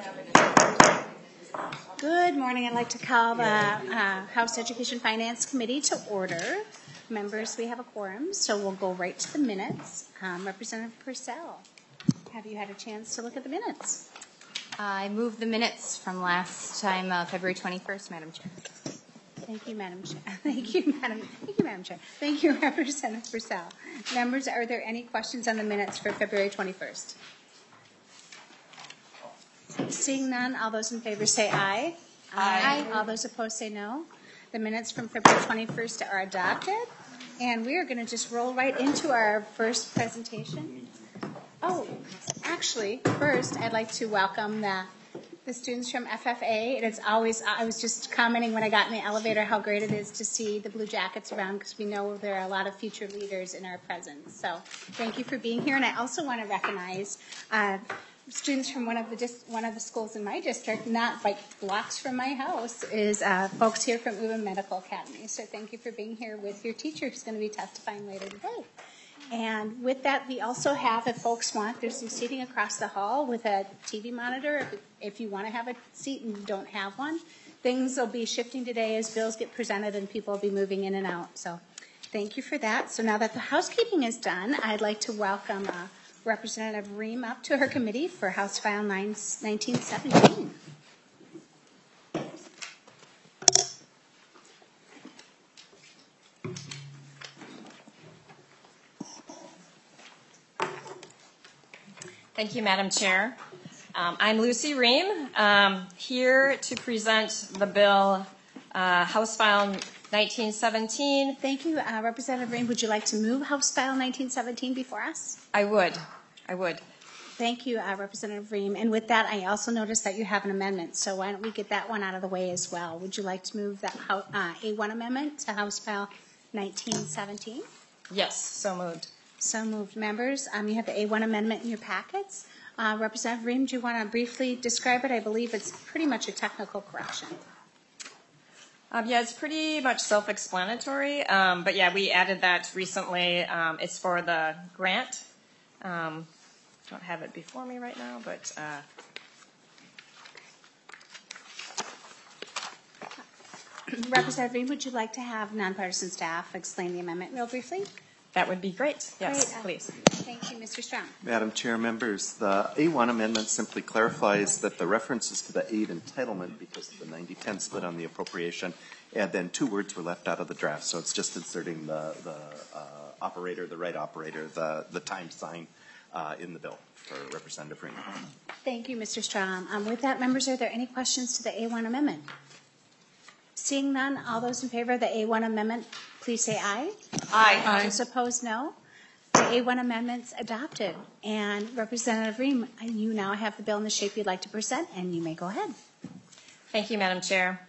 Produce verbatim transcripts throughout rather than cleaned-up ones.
Good morning. I'd like to call the uh, House Education Finance Committee to order. Members, we have a quorum, so we'll go right to the minutes. Um, Representative Purcell, have you had a chance to look at the minutes? I move the minutes from last time, uh, February twenty-first, Madam Chair. Thank you, Madam Chair. Thank you, Madam. Thank you, Madam Chair. Thank you, Representative Purcell. Members, are there any questions on the minutes for February twenty-first? Seeing none, all those in favor say aye. Aye. All those opposed say no. The minutes from February twenty-first are adopted. And we are going to just roll right into our first presentation. Oh, actually, first, I'd like to welcome the, the students from F F A. It is always, I was just commenting when I got in the elevator how great it is to see the Blue Jackets around, because we know there are a lot of future leaders in our presence. So thank you for being here. And I also want to recognize uh, students from one of the dis- one of the schools in my district, not like blocks from my house, is uh, folks here from U M Medical Academy. So thank you for being here with your teacher who's going to be testifying later today. And with that, we also have, if folks want, there's some seating across the hall with a T V monitor. If, if you want to have a seat and you don't have one, things will be shifting today as bills get presented and people will be moving in and out. So thank you for that. So now that the housekeeping is done, I'd like to welcome uh, Representative Ream up to her committee for House File nineteen seventeen. Thank you, Madam Chair. Um, I'm Lucy Ream, um, here to present the bill, uh, House File nineteen seventeen. Thank you, uh, Representative Ream. Would you like to move House File nineteen seventeen before us? I would. I would. Thank you, uh, Representative Ream. And with that, I also noticed that you have an amendment, so why don't we get that one out of the way as well? Would you like to move that uh, A one amendment to House File nineteen seventeen? Yes, so moved. So moved. Members, um, you have the A one amendment in your packets. Uh, Representative Ream, do you want to briefly describe it? I believe it's pretty much a technical correction. Um, yeah, it's pretty much self-explanatory, um, but yeah, we added that recently. Um, it's for the grant. Um, I don't have it before me right now, but uh, Representative Ream, would you like to have nonpartisan staff explain the amendment real briefly? that would be great. Yes, Great. please. Thank you, Mister Strong. Madam Chair, members, the A one amendment simply clarifies that the references to the aid entitlement, because of the ninety ten split on the appropriation, and then two words were left out of the draft. So it's just inserting the, the uh, operator, the right operator, the, the time sign uh, in the bill for Representative Ream. Thank you, Mister Strong. Um, with that, members, are there any questions to the A one amendment? Seeing none, all those in favor of the A one amendment, please say aye. Aye. Aye. Those opposed, no. The A one amendment's adopted. And Representative Ream, you now have the bill in the shape you'd like to present, and you may go ahead. Thank you, Madam Chair.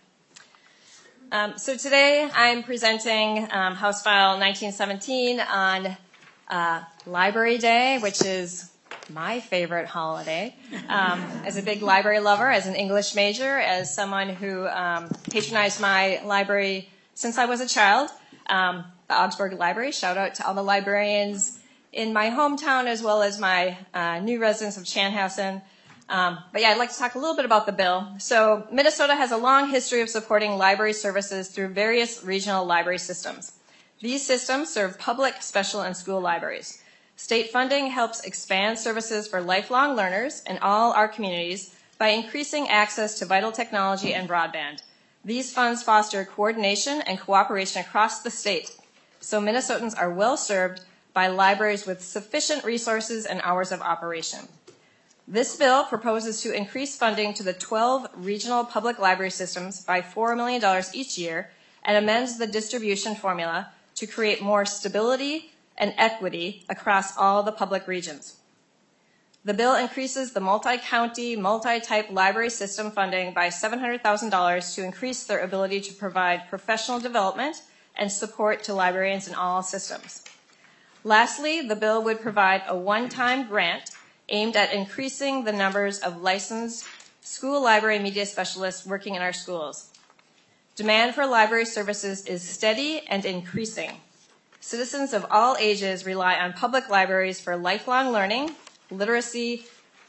Um, so today I'm presenting um, House File nineteen seventeen on uh, Library Day, which is my favorite holiday. Um, as a big library lover, as an English major, as someone who um, patronized my library since I was a child, um, the Augsburg Library. Shout out to all the librarians in my hometown as well as my uh, new residents of Chanhassen. Um, but yeah, I'd like to talk a little bit about the bill. So Minnesota has a long history of supporting library services through various regional library systems. These systems serve public, special, and school libraries. State funding helps expand services for lifelong learners in all our communities by increasing access to vital technology and broadband. These funds foster coordination and cooperation across the state, so Minnesotans are well served by libraries with sufficient resources and hours of operation. This bill proposes to increase funding to the twelve regional public library systems by four million dollars each year and amends the distribution formula to create more stability and equity across all the public regions. The bill increases the multi-county, multi-type library system funding by seven hundred thousand dollars to increase their ability to provide professional development and support to librarians in all systems. Lastly, the bill would provide a one-time grant aimed at increasing the numbers of licensed school library media specialists working in our schools. Demand for library services is steady and increasing. Citizens of all ages rely on public libraries for lifelong learning, literacy,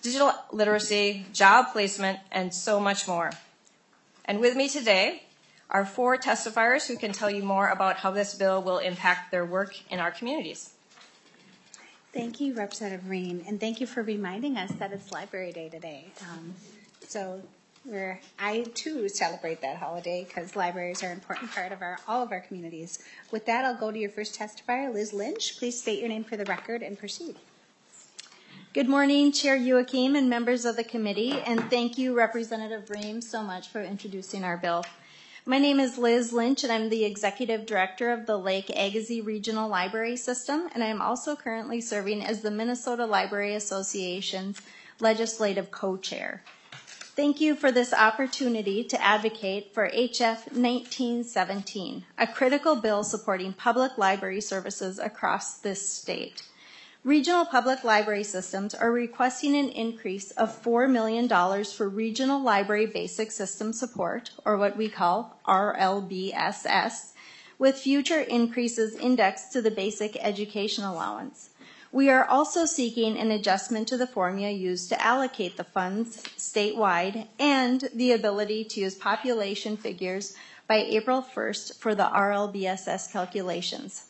digital literacy, job placement, and so much more. And with me today are four testifiers who can tell you more about how this bill will impact their work in our communities. Thank you, Representative Ream, and thank you for reminding us that it's Library Day today. Um, so we're, I too celebrate that holiday because libraries are an important part of our, all of our communities. With that, I'll go to your first testifier, Liz Lynch. Please state your name for the record and proceed. Good morning, Chair Youakim and members of the committee, and thank you, Representative Ream, so much for introducing our bill. My name is Liz Lynch, and I'm the Executive Director of the Lake Agassiz Regional Library System, and I'm also currently serving as the Minnesota Library Association's Legislative Co-Chair. Thank you for this opportunity to advocate for H F nineteen seventeen, a critical bill supporting public library services across this state. Regional public library systems are requesting an increase of four million dollars for regional library basic system support, or what we call R L B S S, with future increases indexed to the basic education allowance. We are also seeking an adjustment to the formula used to allocate the funds statewide and the ability to use population figures by April first for the R L B S S calculations.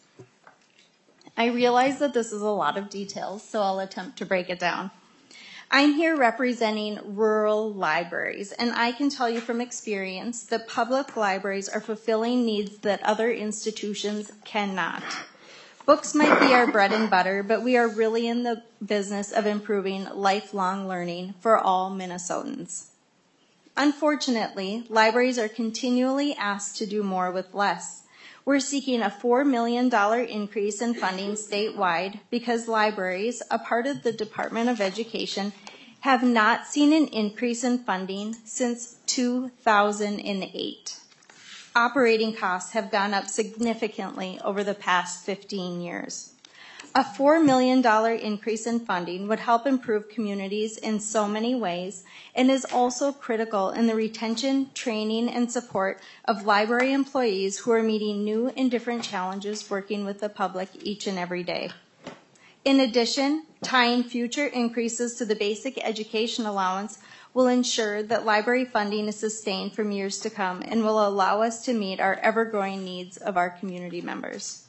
I realize that this is a lot of details, so I'll attempt to break it down. I'm here representing rural libraries, and I can tell you from experience that public libraries are fulfilling needs that other institutions cannot. Books might be our bread and butter, but we are really in the business of improving lifelong learning for all Minnesotans. Unfortunately, libraries are continually asked to do more with less. We're seeking a four million dollars increase in funding statewide because libraries, a part of the Department of Education, have not seen an increase in funding since two thousand eight. Operating costs have gone up significantly over the past fifteen years. A four million dollars increase in funding would help improve communities in so many ways and is also critical in the retention, training, and support of library employees who are meeting new and different challenges working with the public each and every day. In addition, tying future increases to the basic education allowance will ensure that library funding is sustained from years to come and will allow us to meet our ever-growing needs of our community members.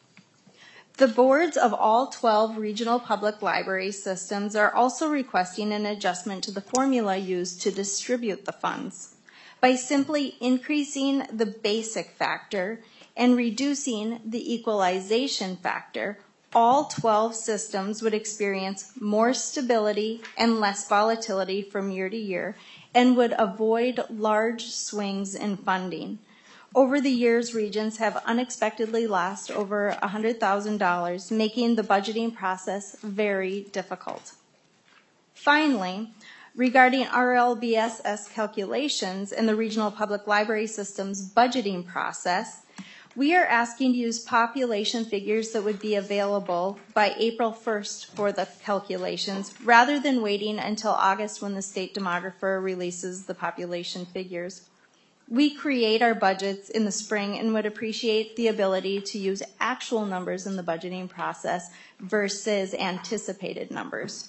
The boards of all twelve regional public library systems are also requesting an adjustment to the formula used to distribute the funds. By simply increasing the basic factor and reducing the equalization factor, all twelve systems would experience more stability and less volatility from year to year and would avoid large swings in funding. Over the years, regions have unexpectedly lost over one hundred thousand dollars, making the budgeting process very difficult. Finally, regarding R L B S S calculations and the regional public library system's budgeting process, we are asking to use population figures that would be available by April first for the calculations, rather than waiting until August when the state demographer releases the population figures. We create our budgets in the spring and would appreciate the ability to use actual numbers in the budgeting process versus anticipated numbers.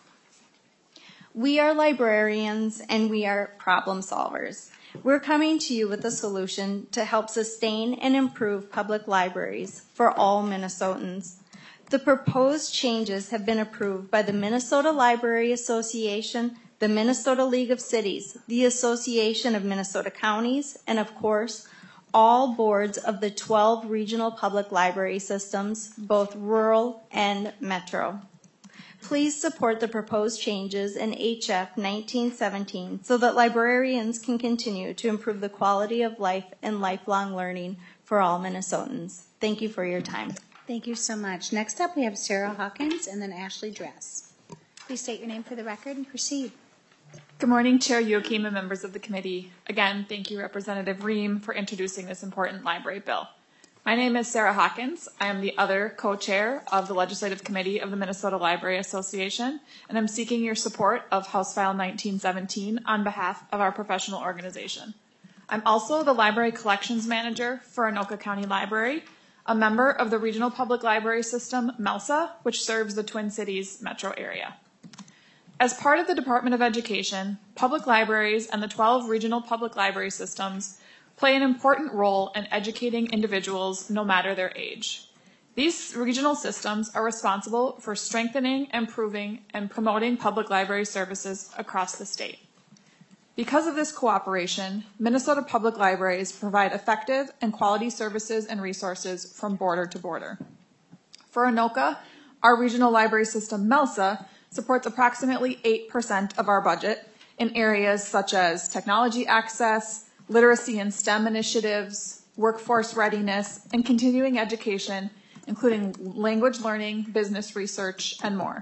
We are librarians and we are problem solvers. We're coming to you with a solution to help sustain and improve public libraries for all Minnesotans. The proposed changes have been approved by the Minnesota Library Association, the Minnesota League of Cities, the Association of Minnesota Counties, and of course, all boards of the twelve regional public library systems, both rural and metro. Please support the proposed changes in H F nineteen seventeen so that librarians can continue to improve the quality of life and lifelong learning for all Minnesotans. Thank you for your time. Thank you so much. Next up, we have Sarah Hawkins and then Ashley Dress. Please state your name for the record and proceed. Good morning, Chair Youakim and members of the committee. Again, thank you, Representative Ream, for introducing this important library bill. My name is Sarah Hawkins. I am the other co-chair of the Legislative Committee of the Minnesota Library Association, and I'm seeking your support of House File nineteen seventeen on behalf of our professional organization. I'm also the Library Collections Manager for Anoka County Library, a member of the Regional Public Library System, MELSA, which serves the Twin Cities metro area. As part of the Department of Education, public libraries and the twelve regional public library systems play an important role in educating individuals no matter their age. These regional systems are responsible for strengthening, improving, and promoting public library services across the state. Because of this cooperation, Minnesota Public Libraries provide effective and quality services and resources from border to border. For Anoka, our regional library system, MELSA, supports approximately eight percent of our budget in areas such as technology access, literacy and STEM initiatives, workforce readiness, and continuing education, including language learning, business research, and more.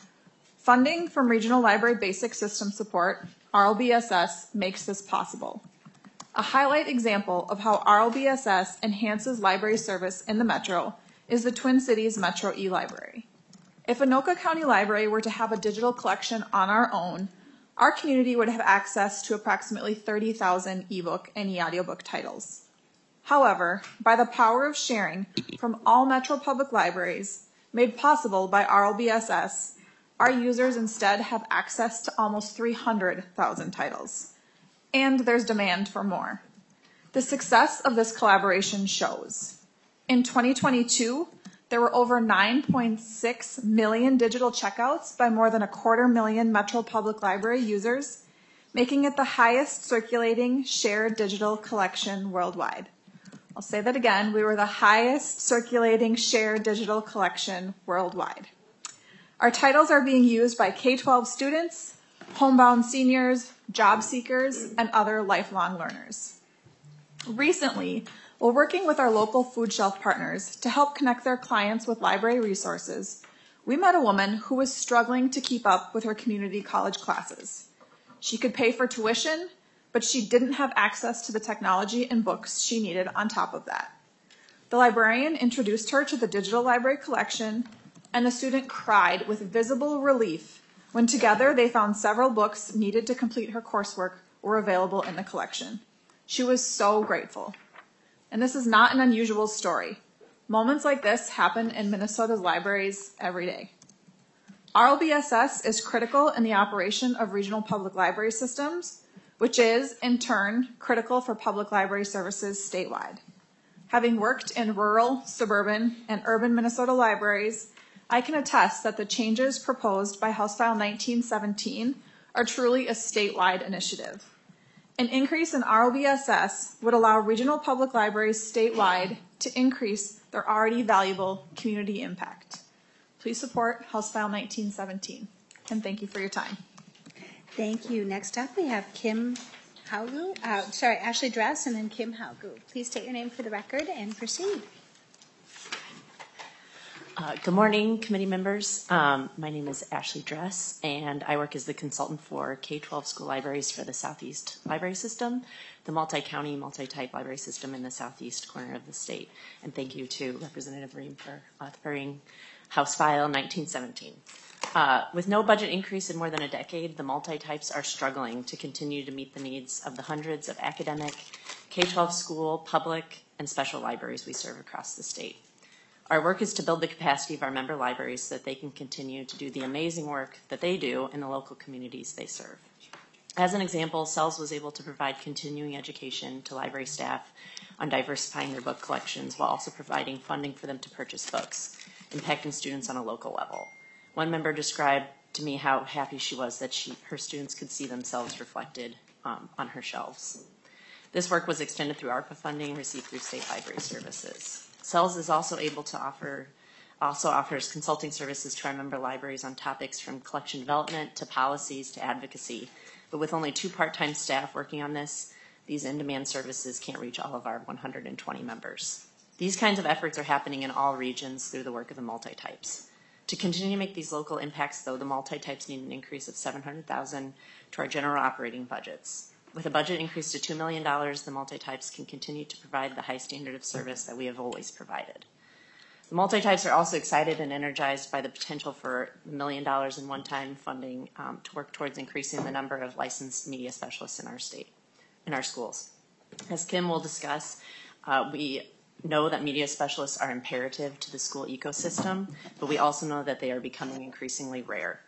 Funding from Regional Library Basic System Support, R L B S S, makes this possible. A highlight example of how R L B S S enhances library service in the Metro is the Twin Cities Metro eLibrary. If Anoka County Library were to have a digital collection on our own, our community would have access to approximately thirty thousand ebook and e-audiobook titles. However, by the power of sharing from all Metro Public Libraries, made possible by R L B S S, our users instead have access to almost three hundred thousand titles. And there's demand for more. The success of this collaboration shows. In twenty twenty-two, there were over nine point six million digital checkouts by more than a quarter million Metro Public Library users, making it the highest circulating shared digital collection worldwide. I'll say that again, we were the highest circulating shared digital collection worldwide. Our titles are being used by K twelve students, homebound seniors, job seekers, and other lifelong learners. Recently, while working with our local food shelf partners to help connect their clients with library resources, we met a woman who was struggling to keep up with her community college classes. She could pay for tuition, but she didn't have access to the technology and books she needed on top of that. The librarian introduced her to the digital library collection, and the student cried with visible relief when together they found several books needed to complete her coursework were available in the collection. She was so grateful. And this is not an unusual story. Moments like this happen in Minnesota's libraries every day. R L B S S is critical in the operation of regional public library systems, which is, in turn, critical for public library services statewide. Having worked in rural, suburban, and urban Minnesota libraries, I can attest that the changes proposed by House File nineteen seventeen are truly a statewide initiative. An increase in R L B S S would allow regional public libraries statewide to increase their already valuable community impact. Please support House File nineteen seventeen, and thank you for your time. Thank you. Next up, we have Kim Haugu, uh, sorry, Ashley Dress, and then Kim Haugu. Please state your name for the record and proceed. Uh, good morning, committee members. Um, my name is Ashley Dress, and I work as the consultant for K twelve school libraries for the Southeast Library System, the multi-county, multi-type library system in the southeast corner of the state. And thank you to Representative Ream for authoring House File nineteen seventeen. Uh, with no budget increase in more than a decade, the multi-types are struggling to continue to meet the needs of the hundreds of academic, K twelve school, public, and special libraries we serve across the state. Our work is to build the capacity of our member libraries so that they can continue to do the amazing work that they do in the local communities they serve. As an example, C E L S was able to provide continuing education to library staff on diversifying their book collections while also providing funding for them to purchase books, impacting students on a local level. One member described to me how happy she was that she, her students could see themselves reflected um, on her shelves. This work was extended through ARPA funding received through state library services. C E L S is also able to offer, also offers consulting services to our member libraries on topics from collection development to policies to advocacy. But with only two part-time staff working on this, these in-demand services can't reach all of our one hundred twenty members. These kinds of efforts are happening in all regions through the work of the multi-types. To continue to make these local impacts, though, the multi-types need an increase of seven hundred thousand dollars to our general operating budgets. With a budget increase to two million dollars, the multi-types can continue to provide the high standard of service that we have always provided. The multi-types are also excited and energized by the potential for a million dollars in one-time funding um, to work towards increasing the number of licensed media specialists in our state, in our schools. As Kim will discuss, uh, we know that media specialists are imperative to the school ecosystem, but we also know that they are becoming increasingly rare.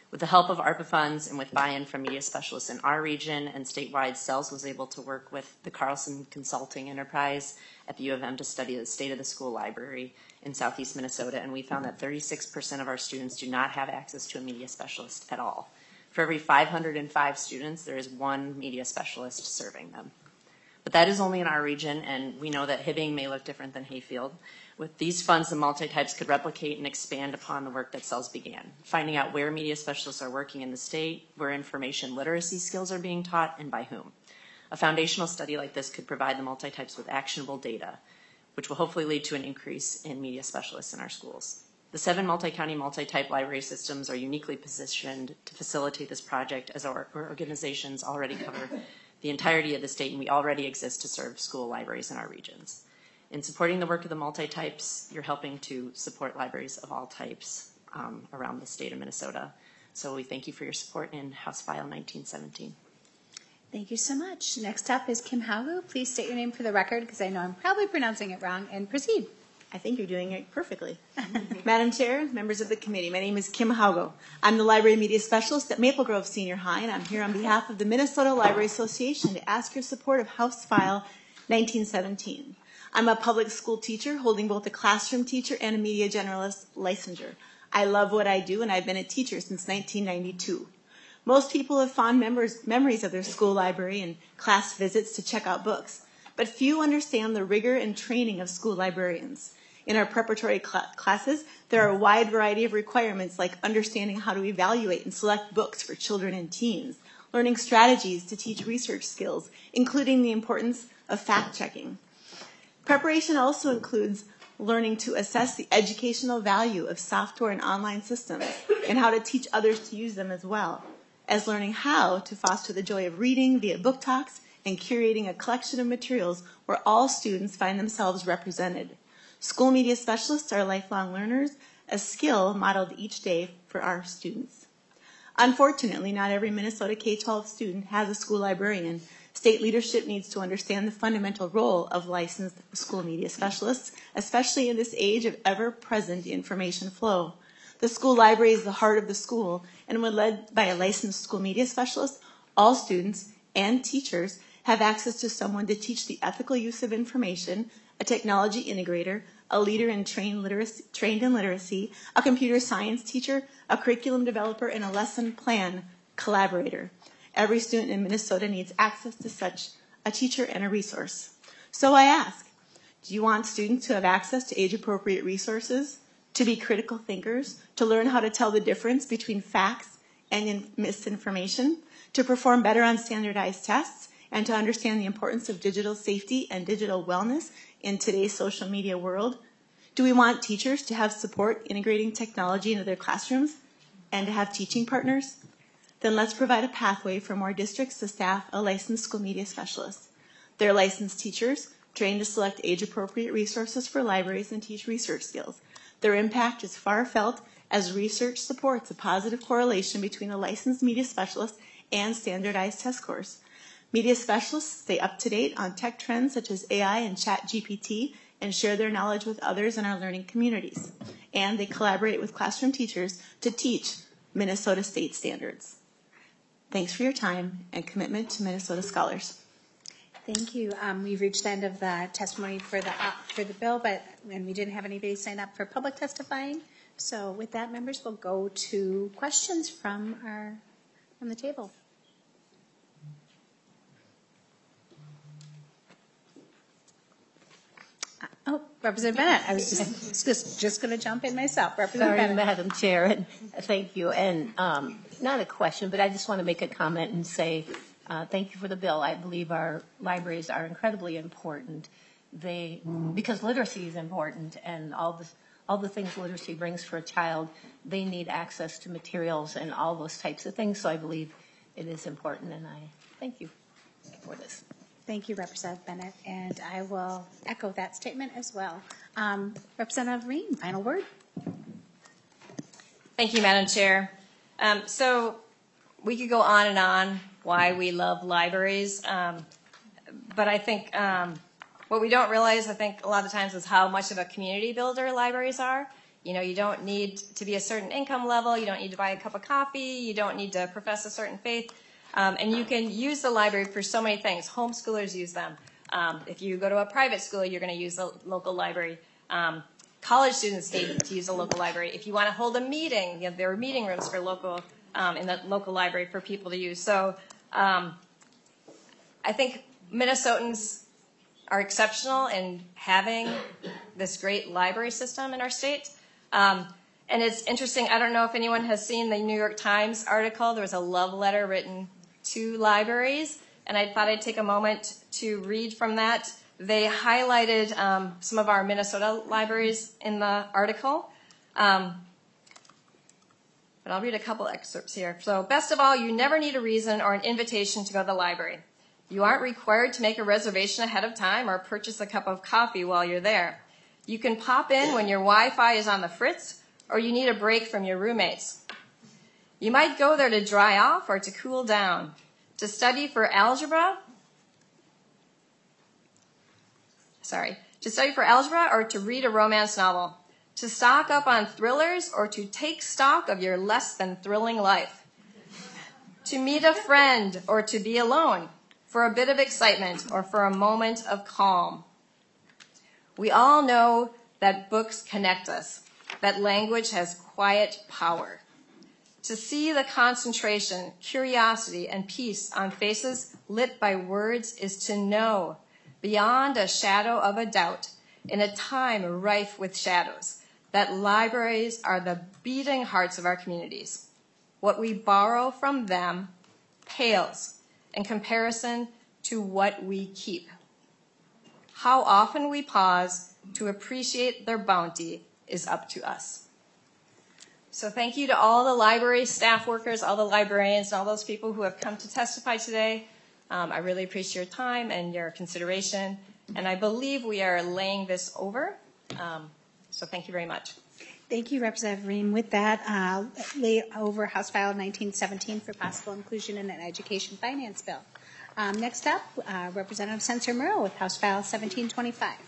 With the help of ARPA funds and with buy-in from media specialists in our region and statewide, C E L S was able to work with the Carlson Consulting Enterprise at the U of M to study the state of the school library in southeast Minnesota, and we found that thirty-six percent of our students do not have access to a media specialist at all. For every five hundred five students, there is one media specialist serving them. But that is only in our region, and we know that Hibbing may look different than Hayfield. With these funds, the multi-types could replicate and expand upon the work that C E L S began, finding out where media specialists are working in the state, where information literacy skills are being taught, and by whom. A foundational study like this could provide the multi-types with actionable data, which will hopefully lead to an increase in media specialists in our schools. The seven multi-county, multi-type library systems are uniquely positioned to facilitate this project, as our organizations already cover the entirety of the state, and we already exist to serve school libraries in our regions. In supporting the work of the multi-types, you're helping to support libraries of all types um, around the state of Minnesota. So we thank you for your support in House File nineteen seventeen. Thank you so much. Next up is Kim Haugu. Please state your name for the record, because I know I'm probably pronouncing it wrong, and proceed. I think you're doing it perfectly. Madam Chair, members of the committee, my name is Kim Haugo. I'm the Library Media Specialist at Maple Grove Senior High, and I'm here on behalf of the Minnesota Library Association to ask your support of House File nineteen seventeen. I'm a public school teacher holding both a classroom teacher and a media generalist licensure. I love what I do, and I've been a teacher since nineteen ninety-two. Most people have fond members, memories of their school library and class visits to check out books, but few understand the rigor and training of school librarians. In our preparatory cl- classes, there are a wide variety of requirements like understanding how to evaluate and select books for children and teens, learning strategies to teach research skills, including the importance of fact-checking. Preparation also includes learning to assess the educational value of software and online systems and how to teach others to use them as well, as learning how to foster the joy of reading via book talks and curating a collection of materials where all students find themselves represented. School media specialists are lifelong learners, a skill modeled each day for our students. Unfortunately, not every Minnesota K twelve student has a school librarian. State leadership needs to understand the fundamental role of licensed school media specialists, especially in this age of ever-present information flow. The school library is the heart of the school, and when led by a licensed school media specialist, all students and teachers have access to someone to teach the ethical use of information, a technology integrator, a leader in trained, literacy, trained in literacy, a computer science teacher, a curriculum developer, and a lesson plan collaborator. Every student in Minnesota needs access to such a teacher and a resource. So I ask, do you want students to have access to age-appropriate resources, to be critical thinkers, to learn how to tell the difference between facts and misinformation, to perform better on standardized tests, and to understand the importance of digital safety and digital wellness in today's social media world? Do we want teachers to have support integrating technology into their classrooms and to have teaching partners? Then let's provide a pathway for more districts to staff a licensed school media specialist. They're licensed teachers trained to select age-appropriate resources for libraries and teach research skills. Their impact is far felt as research supports a positive correlation between a licensed media specialist and standardized test scores. Media specialists stay up to date on tech trends such as A I and Chat G P T and share their knowledge with others in our learning communities. And they collaborate with classroom teachers to teach Minnesota state standards. Thanks for your time and commitment to Minnesota scholars. Thank you. Um, we've reached the end of the testimony for the uh, for the bill, but and we didn't have anybody sign up for public testifying. So with that, members, we'll go to questions from our from the table. Uh, oh, Representative Bennett. I was just just, just going to jump in myself. Representative Sorry, Bennett. Madam Chair, and thank you. And um, not a question, but I just want to make a comment and say uh, thank you for the bill. I believe our libraries are incredibly important. They because literacy is important, and all the all the things literacy brings for a child. They need access to materials and all those types of things. So I believe it is important, and I thank you for this. Thank you, Representative Bennett, and I will echo that statement as well. Um, Representative Ream, final word. Thank you, Madam Chair. Um, so we could go on and on why we love libraries, um, but I think um, what we don't realize, I think, a lot of times is how much of a community builder libraries are. You know, you don't need to be a certain income level. You don't need to buy a cup of coffee. You don't need to profess a certain faith. Um, and you can use the library for so many things. Homeschoolers use them. Um, if you go to a private school, you're going to use the local library. Um, college students need to use the local library. If you want to hold a meeting, you know, there are meeting rooms for local um, in the local library for people to use. So um, I think Minnesotans are exceptional in having this great library system in our state. Um, and it's interesting, I don't know if anyone has seen the New York Times article. There was a love letter written to libraries, and I thought I'd take a moment to read from that. They highlighted um, some of our Minnesota libraries in the article. Um, but I'll read a couple excerpts here. So, best of all, you never need a reason or an invitation to go to the library. You aren't required to make a reservation ahead of time or purchase a cup of coffee while you're there. You can pop in when your Wi-Fi is on the fritz or you need a break from your roommates. You might go there to dry off or to cool down, to study for algebra, sorry, to study for algebra or to read a romance novel, to stock up on thrillers or to take stock of your less than thrilling life, to meet a friend or to be alone, for a bit of excitement or for a moment of calm. We all know that books connect us, that language has quiet power. To see the concentration, curiosity, and peace on faces lit by words is to know, beyond a shadow of a doubt, in a time rife with shadows, that libraries are the beating hearts of our communities. What we borrow from them pales in comparison to what we keep. How often we pause to appreciate their bounty is up to us. So thank you to all the library staff workers, all the librarians, and all those people who have come to testify today. Um, I really appreciate your time and your consideration, and I believe we are laying this over. Um, so thank you very much. Thank you, Representative Ream. With that, uh, lay over House File nineteen seventeen for possible inclusion in an education finance bill. Um, next up, uh, Representative Spencer-Murrow with House File seventeen twenty-five.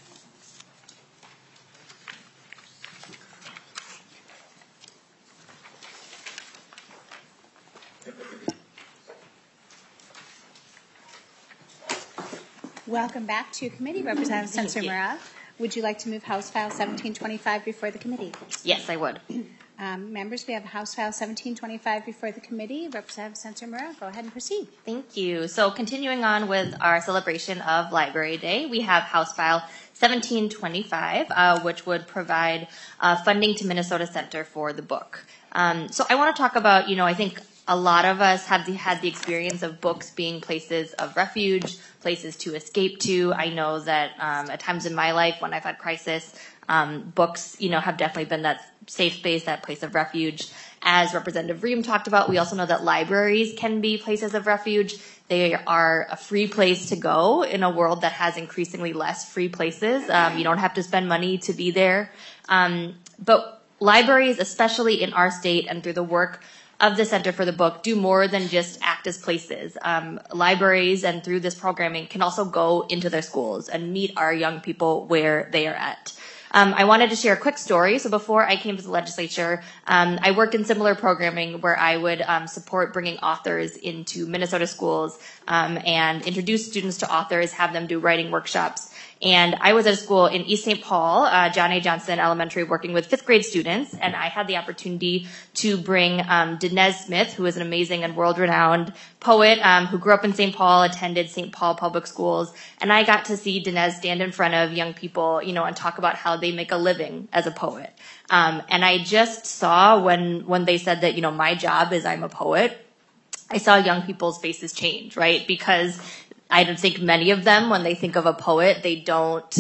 Welcome back to committee, Representative Spencer-Murrow. Would you like to move House File seventeen twenty-five before the committee? Yes, I would. Um, members, we have House File seventeen twenty-five before the committee. Representative Spencer-Murrow, go ahead and proceed. Thank you. So continuing on with our celebration of Library Day, we have House File seventeen twenty-five, uh, which would provide uh, funding to Minnesota Center for the Book. Um, so I want to talk about, you know, I think a lot of us have the, had the experience of books being places of refuge, places to escape to. I know that um, at times in my life when I've had crisis, um, books, you know, have definitely been that safe space, that place of refuge. As Representative Ream talked about, we also know that libraries can be places of refuge. They are a free place to go in a world that has increasingly less free places. Um, you don't have to spend money to be there. Um, but libraries, especially in our state and through the work of the Center for the Book, do more than just act as places. Um, libraries and through this programming can also go into their schools and meet our young people where they are at. Um, I wanted to share a quick story. So before I came to the legislature, um, I worked in similar programming where I would um, support bringing authors into Minnesota schools um, and introduce students to authors, have them do writing workshops. And I was at a school in East Saint Paul, uh, John A. Johnson Elementary, working with fifth grade students, and I had the opportunity to bring um, Dinez Smith, who is an amazing and world-renowned poet um, who grew up in Saint Paul, attended Saint Paul Public Schools, and I got to see Dinez stand in front of young people, you know, and talk about how they make a living as a poet. Um, and I just saw when when they said that, you know, my job is I'm a poet, I saw young people's faces change, right? Because I don't think many of them, when they think of a poet, they don't,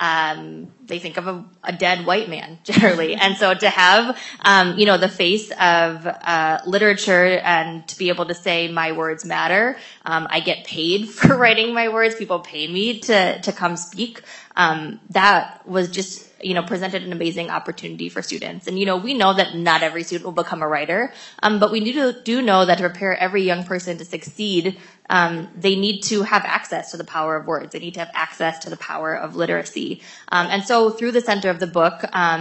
um, they think of a, a dead white man, generally. And so to have, um, you know, the face of uh, literature and to be able to say my words matter, um, I get paid for writing my words, people pay me to, to come speak, um, that was just, you know, presented an amazing opportunity for students. And, you know, we know that not every student will become a writer, um, but we do, do know that to prepare every young person to succeed, um, they need to have access to the power of words. They need to have access to the power of literacy. Um, and so through the Center of the Book, um,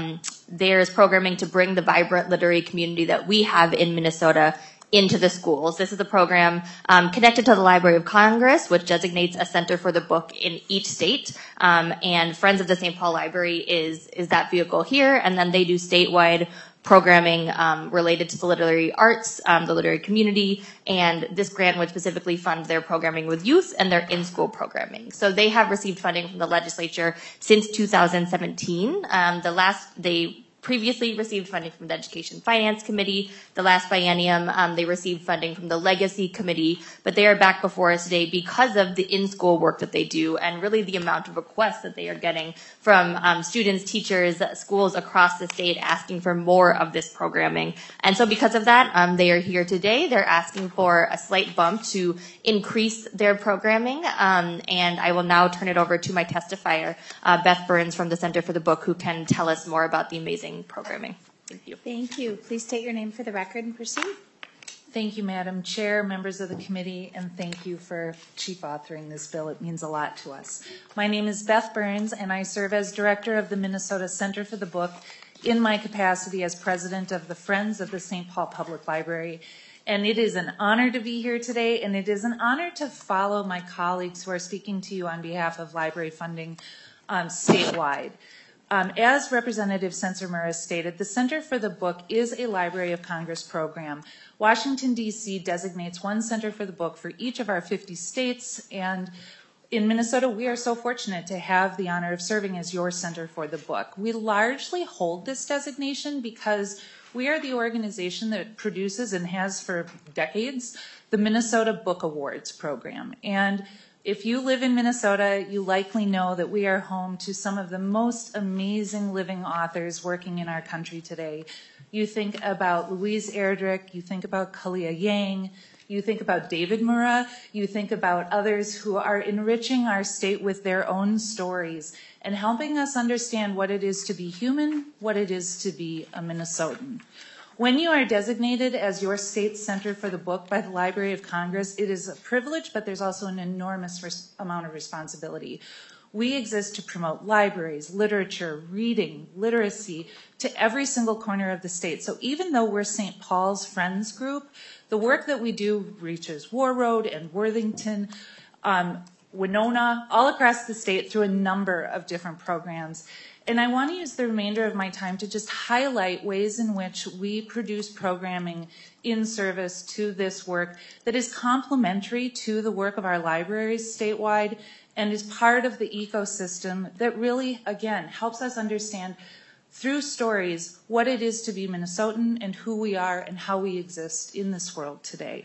there's programming to bring the vibrant literary community that we have in Minnesota into the schools. This is a program um, connected to the Library of Congress, which designates a center for the book in each state. Um, and Friends of the Saint Paul Library is is that vehicle here, and then they do statewide programming um, related to the literary arts, um, the literary community, and this grant would specifically fund their programming with youth and their in-school programming. So they have received funding from the legislature since two thousand seventeen. Um, the last they previously received funding from the Education Finance Committee. The last biennium, um, they received funding from the Legacy Committee, but they are back before us today because of the in-school work that they do and really the amount of requests that they are getting from um, students, teachers, schools across the state asking for more of this programming. And so because of that, um, they are here today. They're asking for a slight bump to increase their programming. Um, and I will now turn it over to my testifier, uh, Beth Burns from the Center for the Book, who can tell us more about the amazing programming. Thank you. Thank you. Please state your name for the record and proceed. Thank you, Madam Chair, members of the committee, and thank you for chief authoring this bill. It means a lot to us. My name is Beth Burns, and I serve as director of the Minnesota Center for the Book in my capacity as president of the Friends of the Saint Paul Public Library. And it is an honor to be here today, and it is an honor to follow my colleagues who are speaking to you on behalf of library funding um, statewide. Um, as Representative Sencer-Murra stated, the Center for the Book is a Library of Congress program. Washington, D C designates one Center for the Book for each of our fifty states, and in Minnesota, we are so fortunate to have the honor of serving as your Center for the Book. We largely hold this designation because we are the organization that produces and has for decades the Minnesota Book Awards program. And if you live in Minnesota, you likely know that we are home to some of the most amazing living authors working in our country today. You think about Louise Erdrich, you think about Kalia Yang, you think about David Murrah, you think about others who are enriching our state with their own stories and helping us understand what it is to be human, what it is to be a Minnesotan. When you are designated as your state's Center for the Book by the Library of Congress, it is a privilege, but there's also an enormous res- amount of responsibility. We exist to promote libraries, literature, reading, literacy to every single corner of the state. So even though we're Saint Paul's Friends Group, the work that we do reaches Warroad and Worthington, um, Winona, all across the state through a number of different programs. And I want to use the remainder of my time to just highlight ways in which we produce programming in service to this work that is complementary to the work of our libraries statewide and is part of the ecosystem that really, again, helps us understand through stories what it is to be Minnesotan and who we are and how we exist in this world today.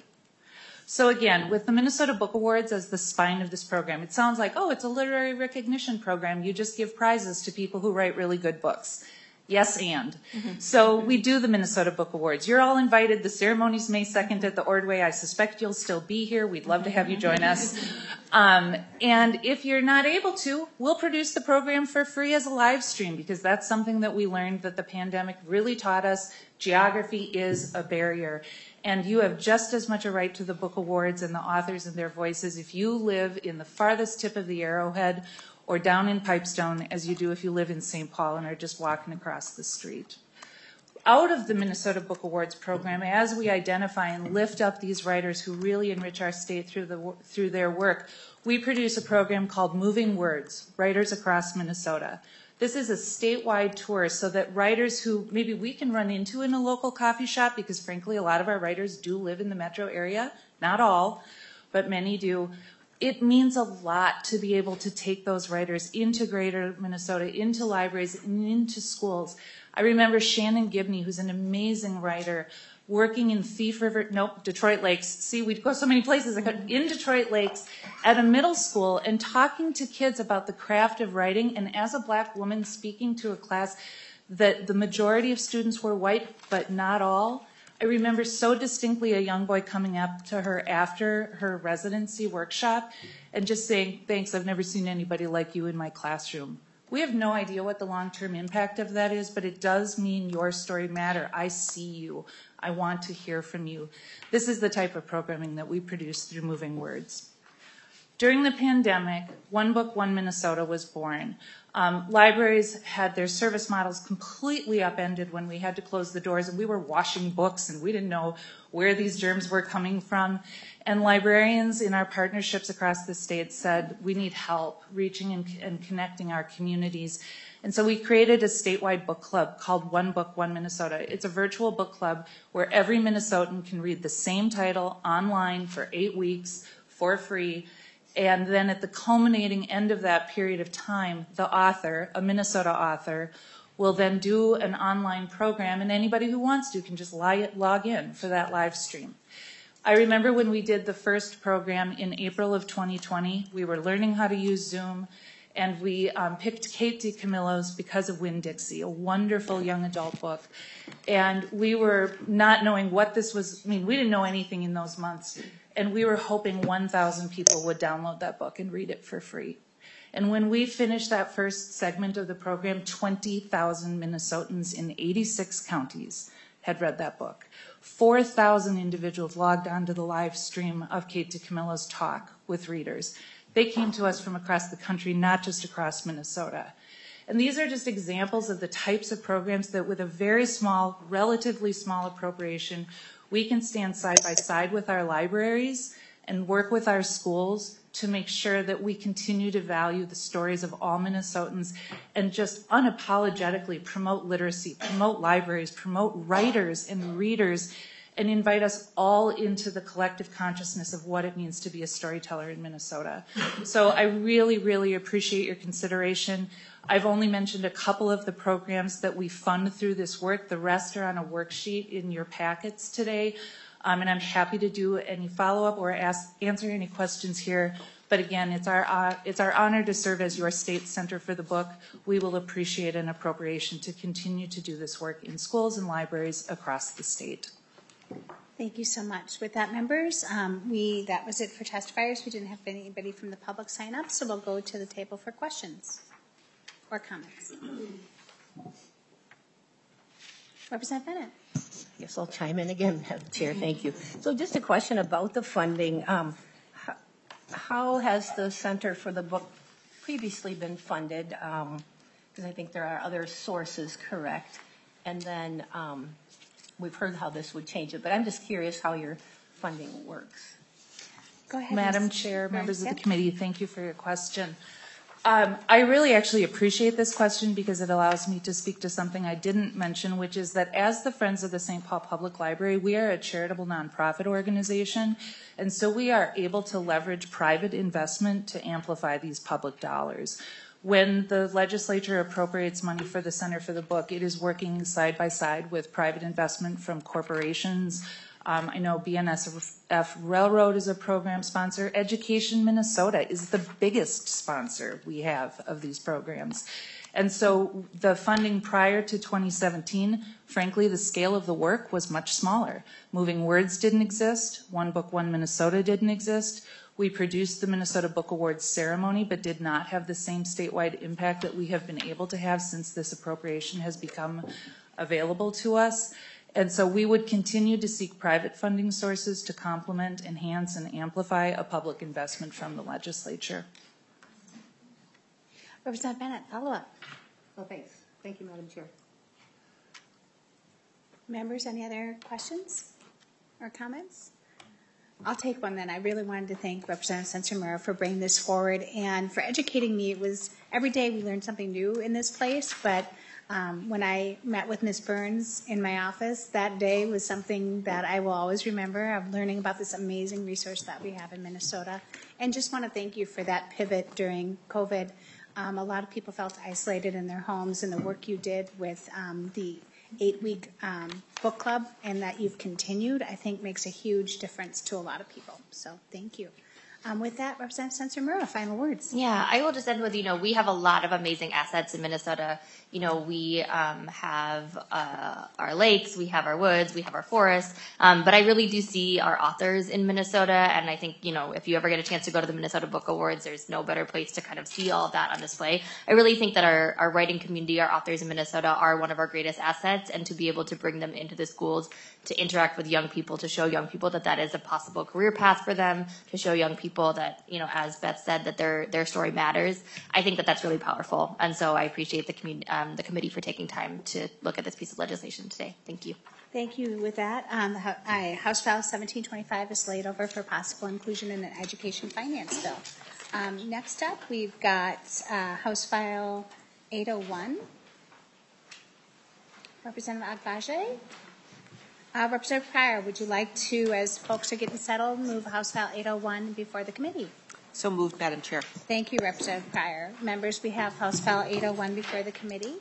So again, with the Minnesota Book Awards as the spine of this program, it sounds like, oh, it's a literary recognition program. You just give prizes to people who write really good books. Yes, and. Mm-hmm. So we do the Minnesota Book Awards. You're all invited. The ceremony's May second at the Ordway. I suspect you'll still be here. We'd love to have you join us. Um, and if you're not able to, we'll produce the program for free as a live stream because that's something that we learned that the pandemic really taught us. Geography is a barrier. And you have just as much a right to the book awards and the authors and their voices if you live in the farthest tip of the Arrowhead or down in Pipestone as you do if you live in Saint Paul and are just walking across the street. Out of the Minnesota Book Awards program, as we identify and lift up these writers who really enrich our state through the through their work, we produce a program called Moving Words, Writers Across Minnesota. This is a statewide tour so that writers who maybe we can run into in a local coffee shop, because frankly, a lot of our writers do live in the metro area, not all, but many do. It means a lot to be able to take those writers into greater Minnesota, into libraries, and into schools. I remember Shannon Gibney, who's an amazing writer, working in Thief River, nope, Detroit Lakes. See, we'd go so many places. I got in Detroit Lakes at a middle school and talking to kids about the craft of writing. And as a black woman speaking to a class that the majority of students were white, but not all, I remember so distinctly a young boy coming up to her after her residency workshop and just saying, thanks, I've never seen anybody like you in my classroom. We have no idea what the long-term impact of that is, but it does mean your story matter. I see you. I want to hear from you. This is the type of programming that we produce through Moving Words. During the pandemic, One Book, One Minnesota was born. Um, libraries had their service models completely upended when we had to close the doors, and we were washing books, and we didn't know where these germs were coming from. And librarians in our partnerships across the state said, we need help reaching and, and connecting our communities. And so we created a statewide book club called One Book, One Minnesota. It's a virtual book club where every Minnesotan can read the same title online for eight weeks for free. And then at the culminating end of that period of time, the author, a Minnesota author, will then do an online program, and anybody who wants to can just log in for that live stream. I remember when we did the first program in April of twenty twenty, we were learning how to use Zoom, and we um, picked Kate DiCamillo's Because of Winn-Dixie, a wonderful young adult book. And we were not knowing what this was. I mean, we didn't know anything in those months. And we were hoping one thousand people would download that book and read it for free. And when we finished that first segment of the program, twenty thousand Minnesotans in eighty-six counties had read that book. four thousand individuals logged onto the live stream of Kate DiCamillo's talk with readers. They came to us from across the country, not just across Minnesota. And these are just examples of the types of programs that with a very small, relatively small appropriation, we can stand side by side with our libraries and work with our schools to make sure that we continue to value the stories of all Minnesotans and just unapologetically promote literacy, promote libraries, promote writers and readers, and invite us all into the collective consciousness of what it means to be a storyteller in Minnesota. So I really, really appreciate your consideration. I've only mentioned a couple of the programs that we fund through this work. The rest are on a worksheet in your packets today. Um, and I'm happy to do any follow-up or ask, answer any questions here. But again, it's our, uh, it's our honor to serve as your state center for the book. We will appreciate an appropriation to continue to do this work in schools and libraries across the state. Thank you so much. With that, members, um, we that was it for testifiers. We didn't have anybody from the public sign up, so we'll go to the table for questions or comments. Representative Bennett. Yes, I'll chime in again, Madam Chair. Thank you. So just a question about the funding. Um, how, how has the Center for the Book previously been funded? Because um, I think there are other sources, correct? And then um, we've heard how this would change it, but I'm just curious how your funding works. Go ahead. Madam Miz Chair, members of Yep. the committee, thank you for your question. Um, I really actually appreciate this question because it allows me to speak to something I didn't mention, which is that as the Friends of the Saint Paul Public Library, we are a charitable nonprofit organization, and so we are able to leverage private investment to amplify these public dollars. When the legislature appropriates money for the Center for the Book, it is working side by side with private investment from corporations. Um, I know B N S F Railroad is a program sponsor. Education Minnesota is the biggest sponsor we have of these programs. And so the funding prior to twenty seventeen, frankly, the scale of the work was much smaller. Moving Words didn't exist. One Book, One Minnesota didn't exist. We produced the Minnesota Book Awards ceremony, but did not have the same statewide impact that we have been able to have since this appropriation has become available to us. And so we would continue to seek private funding sources to complement, enhance, and amplify a public investment from the legislature. Representative Bennett, follow up. Well, thanks. Thank you, Madam Chair. Members, any other questions or comments? I'll take one then. I really wanted to thank Representative Sencer-Murrow for bringing this forward and for educating me. It was every day we learned something new in this place, but um, when I met with Miz Burns in my office, that day was something that I will always remember of learning about this amazing resource that we have in Minnesota. And just want to thank you for that pivot during COVID. Um, a lot of people felt isolated in their homes, and the work you did with um, the eight-week um, book club and that you've continued, I think makes a huge difference to a lot of people. So thank you. Um, with that, Representative Sencer-Murrow, final words. Yeah, I will just end with, you know, we have a lot of amazing assets in Minnesota. You know, we um, have uh, our lakes, we have our woods, we have our forests, um, but I really do see our authors in Minnesota, and I think, you know, if you ever get a chance to go to the Minnesota Book Awards, there's no better place to kind of see all of that on display. I really think that our, our writing community, our authors in Minnesota are one of our greatest assets, and to be able to bring them into the schools to interact with young people, to show young people that that is a possible career path for them, to show young people people that, you know, as Beth said, that their their story matters. I think that that's really powerful. And so I appreciate the, commun- um, the committee for taking time to look at this piece of legislation today. Thank you. Thank you. With that, um, the, I, House File seventeen twenty-five is laid over for possible inclusion in an education finance bill. Um, next up, we've got uh, House File eight oh one. Representative Agbaje. Uh, Representative Pryor, would you like to, as folks are getting settled, move House File eight oh one before the committee? So moved, Madam Chair. Thank you, Representative Pryor. Members, we have House File eight oh one before the committee.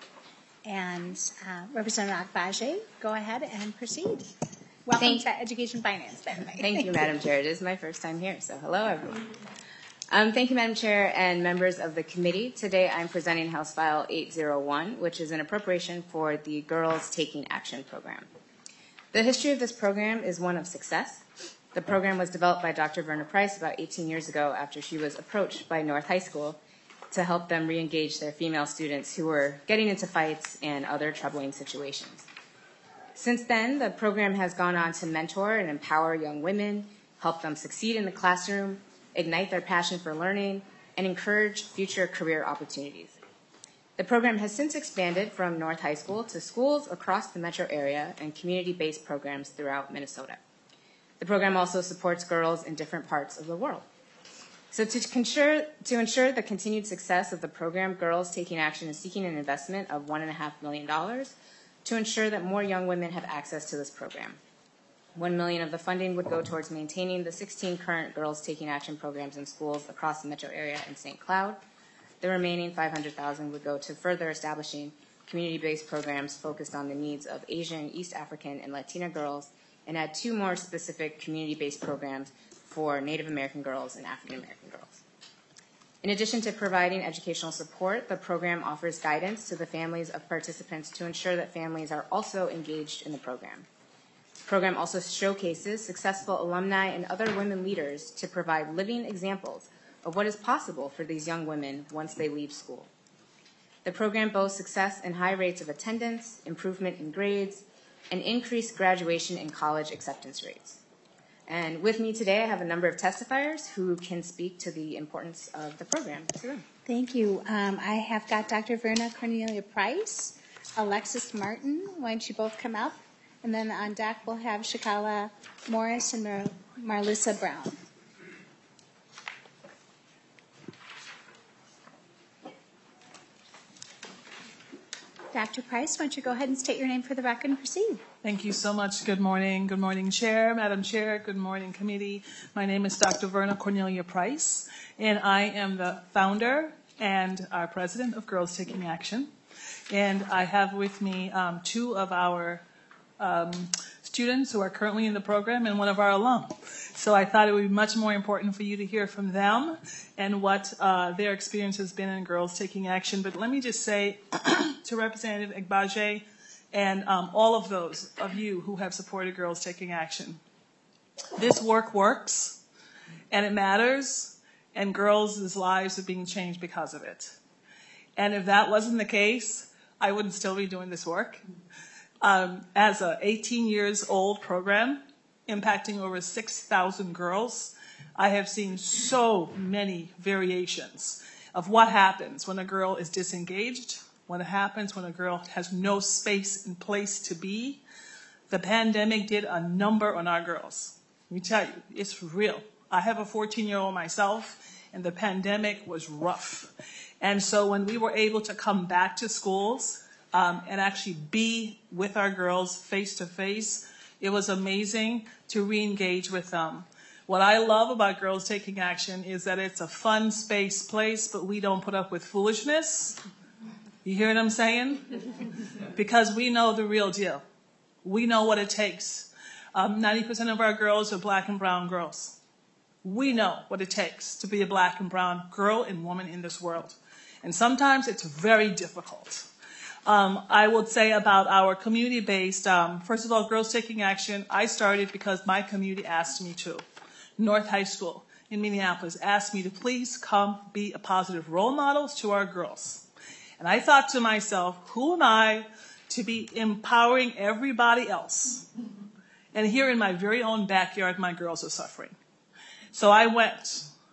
And uh, Representative Agbaje, go ahead and proceed. Welcome Thank, to Education Finance. Thank, thank you, Madam Chair. It is my first time here, so hello, everyone. Um, thank you, Madam Chair and members of the committee. Today I'm presenting House File eight oh one, which is an appropriation for the Girls Taking Action program. The history of this program is one of success. The program was developed by Doctor Verna Price about eighteen years ago after she was approached by North High School to help them re-engage their female students who were getting into fights and other troubling situations. Since then, the program has gone on to mentor and empower young women, help them succeed in the classroom, ignite their passion for learning, and encourage future career opportunities. The program has since expanded from North High School to schools across the metro area and community-based programs throughout Minnesota. The program also supports girls in different parts of the world. So to ensure, to ensure the continued success of the program, Girls Taking Action is seeking an investment of one point five million dollars to ensure that more young women have access to this program. One million dollars of the funding would go towards maintaining the sixteen current Girls Taking Action programs in schools across the metro area and Saint Cloud. The remaining five hundred thousand dollars would go to further establishing community-based programs focused on the needs of Asian, East African, and Latina girls, and add two more specific community-based programs for Native American girls and African American girls. In addition to providing educational support, the program offers guidance to the families of participants to ensure that families are also engaged in the program. The program also showcases successful alumni and other women leaders to provide living examples of what is possible for these young women once they leave school. The program boasts success and high rates of attendance, improvement in grades, and increased graduation and college acceptance rates. And with me today, I have a number of testifiers who can speak to the importance of the program to them. Thank you. Um, I have got Doctor Verna Cornelia Price, Alexis Martin. Why don't you both come up? And then on deck, we'll have Shakala Morris and Mar- Marlissa Brown. Doctor Price, why don't you go ahead and state your name for the record and proceed? Thank you so much. Good morning. Good morning, Chair, Madam Chair. Good morning, committee. My name is Doctor Verna Cornelia Price, and I am the founder and our president of Girls Taking Action. And I have with me um, two of our um, students who are currently in the program and one of our alum. So I thought it would be much more important for you to hear from them and what uh, their experience has been in Girls Taking Action. But let me just say to Representative Agbaje and um, all of those of you who have supported Girls Taking Action, this work works, and it matters, and girls' lives are being changed because of it. And if that wasn't the case, I wouldn't still be doing this work. Um, as a eighteen years old program, impacting over six thousand girls, I have seen so many variations of what happens when a girl is disengaged, what happens when a girl has no space and place to be. The pandemic did a number on our girls. Let me tell you, it's real. I have a fourteen-year-old myself, and the pandemic was rough. And so when we were able to come back to schools um, and actually be with our girls face-to-face, it was amazing to re-engage with them. What I love about Girls Taking Action is that it's a fun space place, but we don't put up with foolishness. You hear what I'm saying? Because we know the real deal. We know what it takes. Um, ninety percent of our girls are black and brown girls. We know what it takes to be a black and brown girl and woman in this world. And sometimes it's very difficult. Um, I would say about our community-based, um, first of all, Girls Taking Action, I started because my community asked me to. North High School in Minneapolis asked me to please come be a positive role model to our girls. And I thought to myself, who am I to be empowering everybody else? And here in my very own backyard, my girls are suffering. So I went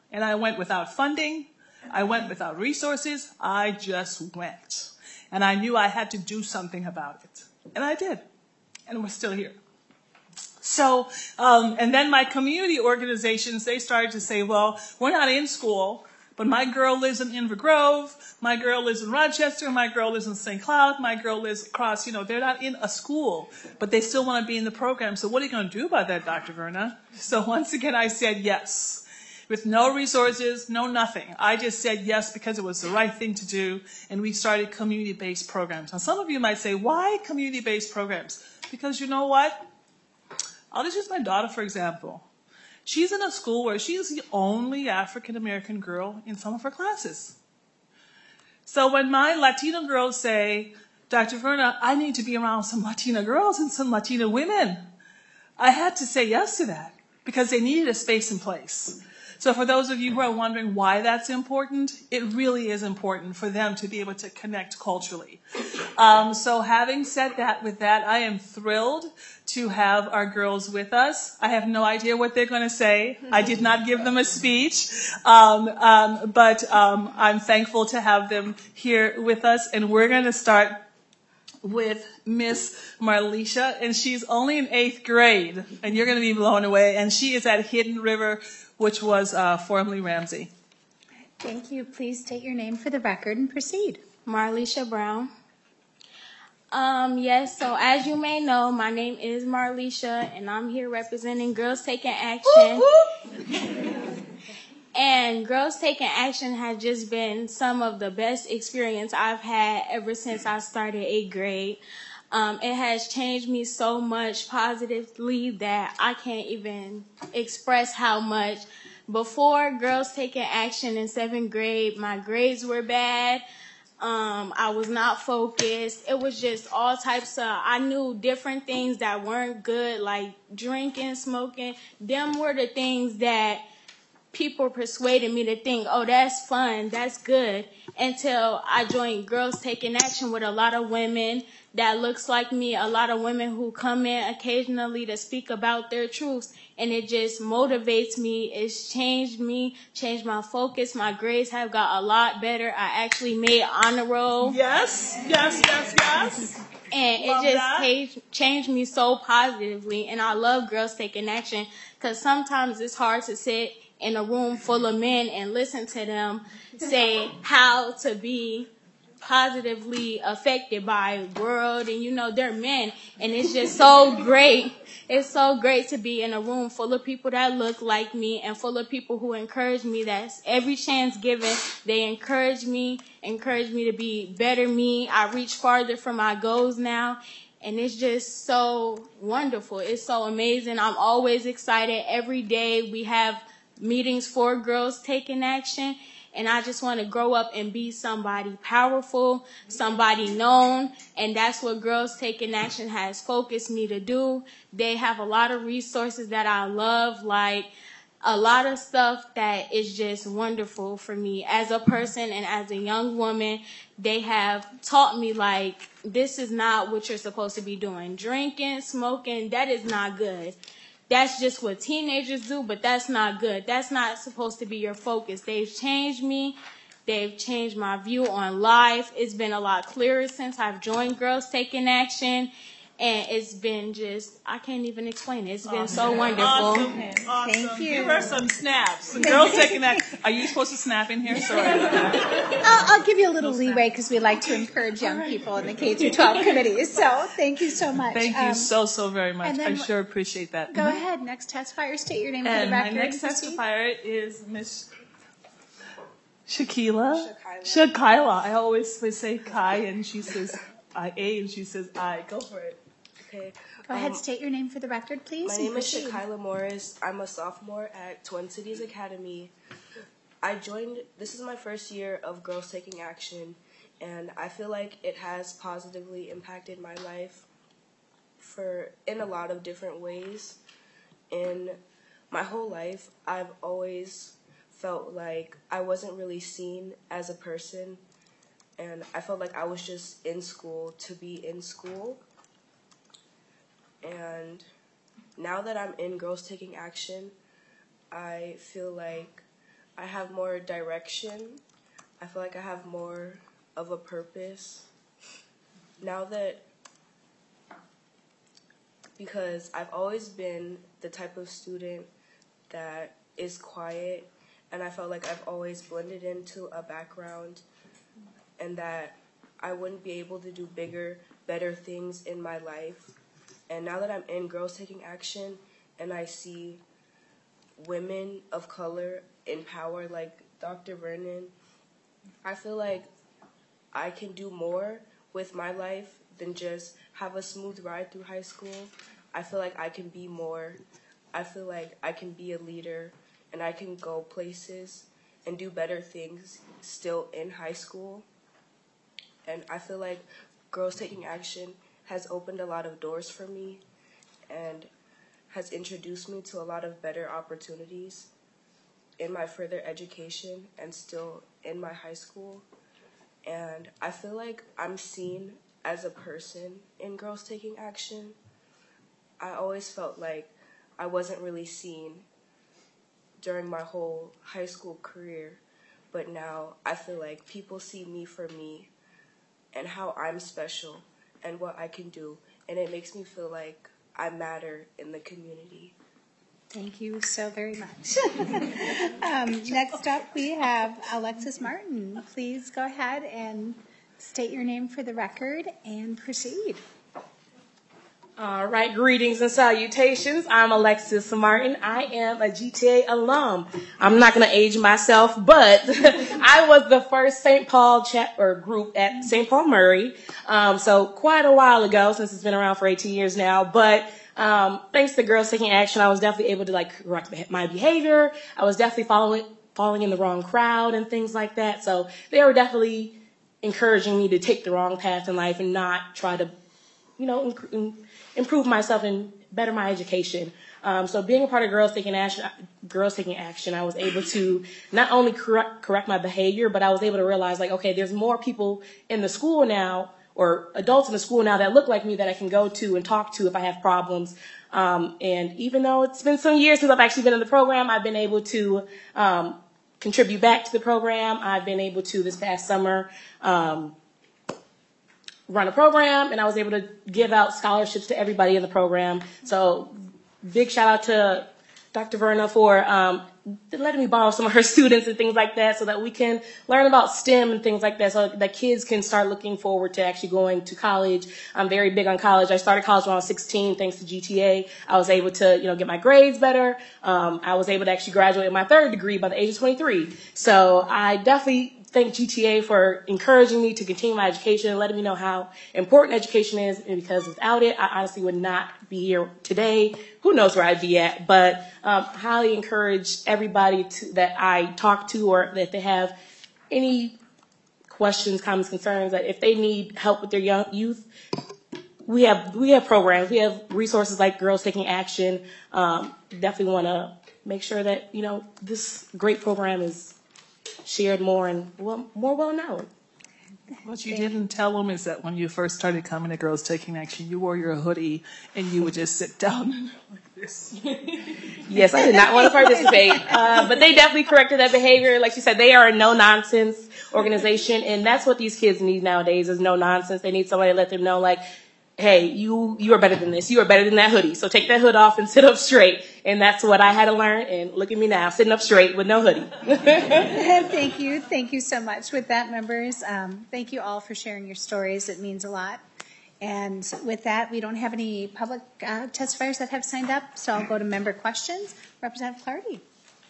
And I went without funding. I went without resources. I just went. And I knew I had to do something about it. And I did. And we're still here. So, um, and then my community organizations, they started to say, well, we're not in school, but my girl lives in Inver Grove, my girl lives in Rochester, my girl lives in Saint Cloud, my girl lives across, you know, they're not in a school, but they still want to be in the program. So what are you going to do about that, Doctor Verna? So once again, I said yes. With no resources, no nothing. I just said yes because it was the right thing to do, and we started community-based programs. Now, some of you might say, why community-based programs? Because you know what? I'll just use my daughter, for example. She's in a school where she's the only African-American girl in some of her classes. So when my Latino girls say, Doctor Verna, I need to be around some Latina girls and some Latina women, I had to say yes to that because they needed a space and place. So for those of you who are wondering why that's important, it really is important for them to be able to connect culturally. Um, so having said that, with that, I am thrilled to have our girls with us. I have no idea what they're going to say. I did not give them a speech, um, um, but um, I'm thankful to have them here with us. And we're going to start with Miss Marlisha, and she's only in eighth grade, and you're going to be blown away. And she is at Hidden River, which was uh, formerly Ramsey. Thank you. Please state your name for the record and proceed. Marlisha Brown. Um, yes, so as you may know, my name is Marlisha, and I'm here representing Girls Taking Action. And Girls Taking Action has just been some of the best experience I've had ever since I started eighth grade. Um, it has changed me so much positively that I can't even express how much. Before Girls Taking Action in seventh grade, my grades were bad. Um, I was not focused. It was just all types of, I knew different things that weren't good, like drinking, smoking. Them were the things that people persuaded me to think, oh, that's fun, that's good, until I joined Girls Taking Action with a lot of women that looks like me, a lot of women who come in occasionally to speak about their truths, and it just motivates me. It's changed me, changed my focus. My grades have got a lot better. I actually made honor roll. Yes, yes, yes, yes. And Love it just that. changed, changed me so positively, and I love Girls Taking Action because sometimes it's hard to sit in a room full of men and listen to them say how to be positively affected by the world, and you know they're men, and it's just so great. It's so great to be in a room full of people that look like me and full of people who encourage me. That's every chance given. They encourage me, encourage me to be better me. I reach farther for my goals now, and it's just so wonderful. It's so amazing. I'm always excited. Every day we have meetings for Girls Taking Action. And I just want to grow up and be somebody powerful, somebody known. And that's what Girls Taking Action has focused me to do. They have a lot of resources that I love, like a lot of stuff that is just wonderful for me as a person and as a young woman. They have taught me, like, this is not what you're supposed to be doing. Drinking, smoking, that is not good. That's just what teenagers do, but that's not good. That's not supposed to be your focus. They've changed me. They've changed my view on life. It's been a lot clearer since I've joined Girls Taking Action. And it's been just, I can't even explain it. It's been Awesome. so wonderful. Awesome. Awesome. Thank you. Give her some snaps. Some Girls Taking Action. Are you supposed to snap in here? Sorry. I'll, I'll give you a little leeway because we like to encourage young people in the K through twelve committee. So thank you so much. Thank you Um, so, so very much. and then I wh- sure appreciate that. Go Mhm. ahead. Next testifier, state your name for And the my record. next and proceed. testifier is Miss Shakila. Shakila. I always would say Kai, and she says I A, and she says I. Go for it. Okay. Go ahead. Um, State your name for the record, please. My and name is proceed. Shakila Morris. I'm a sophomore at Twin Cities Academy. I joined, this is my first year of Girls Taking Action, and I feel like it has positively impacted my life for in a lot of different ways. In my whole life, I've always felt like I wasn't really seen as a person, and I felt like I was just in school to be in school. And now that I'm in Girls Taking Action, I feel like I have more direction. I feel like I have more of a purpose. Now that, because I've always been the type of student that is quiet, and I felt like I've always blended into a background, and that I wouldn't be able to do bigger, better things in my life. And now that I'm in Girls Taking Action, and I see women of color in power like Doctor Vernon, I feel like I can do more with my life than just have a smooth ride through high school. I feel like I can be more. I feel like I can be a leader, and I can go places and do better things still in high school. And I feel like Girls Taking Action has opened a lot of doors for me and has introduced me to a lot of better opportunities in my further education and still in my high school. And I feel like I'm seen as a person in Girls Taking Action. I always felt like I wasn't really seen during my whole high school career, but now I feel like people see me for me and how I'm special and what I can do, and it makes me feel like I matter in the community. Thank you so very much. um, next up, we have Alexis Martin. Please go ahead and state your name for the record and proceed. All right, greetings and salutations. I'm Alexis Martin. I am a G T A alum. I'm not going to age myself, but I was the first Saint Paul chat or group at Saint Paul Murray. Um, so quite a while ago, since it's been around for eighteen years now. But um, thanks to Girls Taking Action, I was definitely able to like correct my behavior. I was definitely following falling in the wrong crowd and things like that. So they were definitely encouraging me to take the wrong path in life and not try to, you know, inc- improve myself and better my education. Um, so being a part of Girls Taking Action, Girls Taking Action, I was able to not only correct, correct my behavior, but I was able to realize, like, okay, there's more people in the school now, or adults in the school now that look like me that I can go to and talk to if I have problems. Um, and even though it's been some years since I've actually been in the program, I've been able to um, contribute back to the program. I've been able to, this past summer, um, run a program, and I was able to give out scholarships to everybody in the program. So big shout out to Doctor Verna for um, letting me borrow some of her students and things like that so that we can learn about STEM and things like that so that kids can start looking forward to actually going to college. I'm very big on college. I started college when I was sixteen thanks to G T A. I was able to, you know, get my grades better. Um, I was able to actually graduate with my third degree by the age of twenty-three. So I definitely thank G T A for encouraging me to continue my education and letting me know how important education is, and because without it, I honestly would not be here today. Who knows where I'd be at, but um, highly encourage everybody to, that I talk to, or that they have any questions, comments, concerns, that if they need help with their young youth, we have we have programs, we have resources like Girls Taking Action. Um, definitely want to make sure that, you know, this great program is shared more and well, more well known. What you didn't tell them is that when you first started coming to Girls Taking Action, you wore your hoodie and you would just sit down like this. Yes, I did not want to participate, uh, but they definitely corrected that behavior. Like you said, they are a no-nonsense organization, and that's what these kids need nowadays is no-nonsense. They need somebody to let them know, like, hey, you you are better than this. You are better than that hoodie. So take that hood off and sit up straight. And that's what I had to learn. And look at me now, sitting up straight with no hoodie. Thank you. Thank you so much. With that, members, um, thank you all for sharing your stories. It means a lot. And with that, we don't have any public uh, testifiers that have signed up. So I'll go to member questions. Representative Clardy.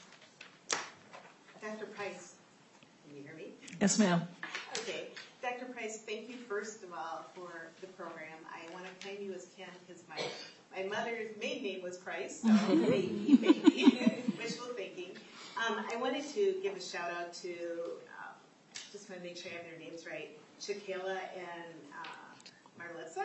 Doctor Price, can you hear me? Yes, ma'am. Okay. Doctor Price, thank you first of all for the program. I want to claim you as Ken because my, my mother's maiden name was Price, so maybe, maybe, wishful thinking. Um, I wanted to give a shout out to, um, just want to make sure I have their names right, Shaquilla and uh, Marlissa.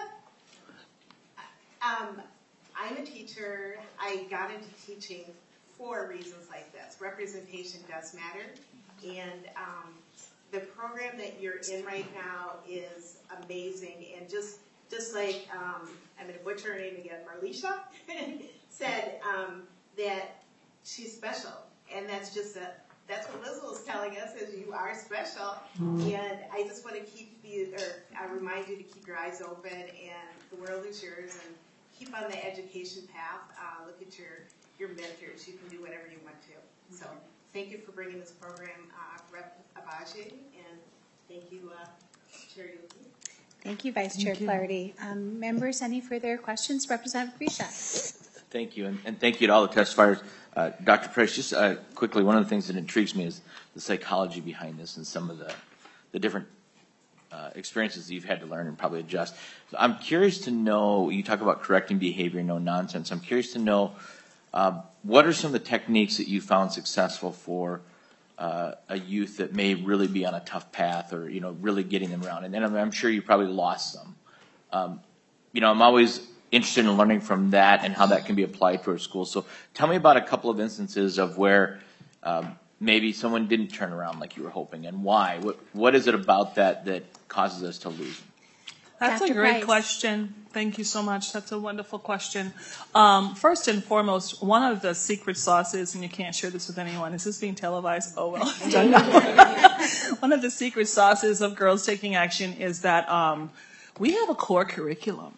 Um, I'm a teacher. I got into teaching for reasons like this. Representation does matter, and um, the program that you're in right now is amazing, and just just like um, I'm going to butcher her name again, Marlisha said um, that she's special, and that's just a that's what Liz was telling us, is you are special. And I just want to keep the, or I remind you to keep your eyes open, and the world is yours, and keep on the education path. Uh, look at your, your mentors. You can do whatever you want to. So thank you for bringing this program, uh, Rep Abaji, and thank you, uh, Chair Yuki. Thank you, Vice Chair Flaherty. Um, members, any further questions? Representative Grisha. Thank you, and, and thank you to all the testifiers. Uh, Doctor Price, just uh, quickly, one of the things that intrigues me is the psychology behind this and some of the, the different uh, experiences that you've had to learn and probably adjust. So I'm curious to know, you talk about correcting behavior, no nonsense. I'm curious to know uh, what are some of the techniques that you found successful for uh, a youth that may really be on a tough path, or, you know, really getting them around. And then I'm, I'm sure you probably lost some. Um, you know, I'm always interested in learning from that and how that can be applied to our schools. So tell me about a couple of instances of where um, maybe someone didn't turn around like you were hoping, and why. What what is it about that that causes us to lose them? That's Doctor a great Price. question. Thank you so much. That's a wonderful question. Um, first and foremost, one of the secret sauces, and you can't share this with anyone, is this being televised? Oh, well. One of the secret sauces of Girls Taking Action is that um, we have a core curriculum.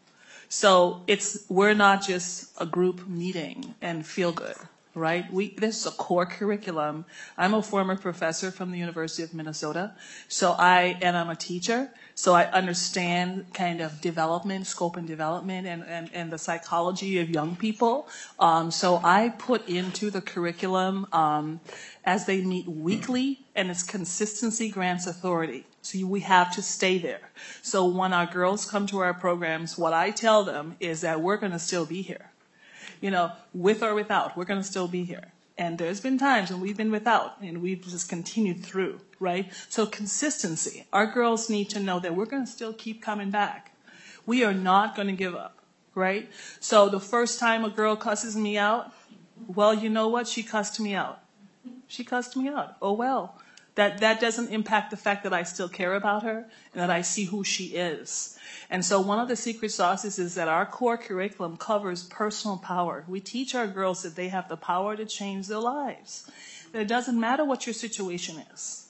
So it's we're not just a group meeting and feel good, right? We this is a core curriculum. I'm a former professor from the University of Minnesota, so I and I'm a teacher, so I understand kind of development, scope and development, and and, and the psychology of young people. Um, so I put into the curriculum um, as they meet weekly, and its consistency grants authority. So you, we have to stay there. So when our girls come to our programs, what I tell them is that we're going to still be here. You know, with or without, we're going to still be here. And there's been times when we've been without, and we've just continued through, right? So consistency. Our girls need to know that we're going to still keep coming back. We are not going to give up, right? So the first time a girl cusses me out, well, you know what? She cussed me out. She cussed me out. Oh, well. That that doesn't impact the fact that I still care about her and that I see who she is. And so one of the secret sauces is that our core curriculum covers personal power. We teach our girls that they have the power to change their lives. That it doesn't matter what your situation is.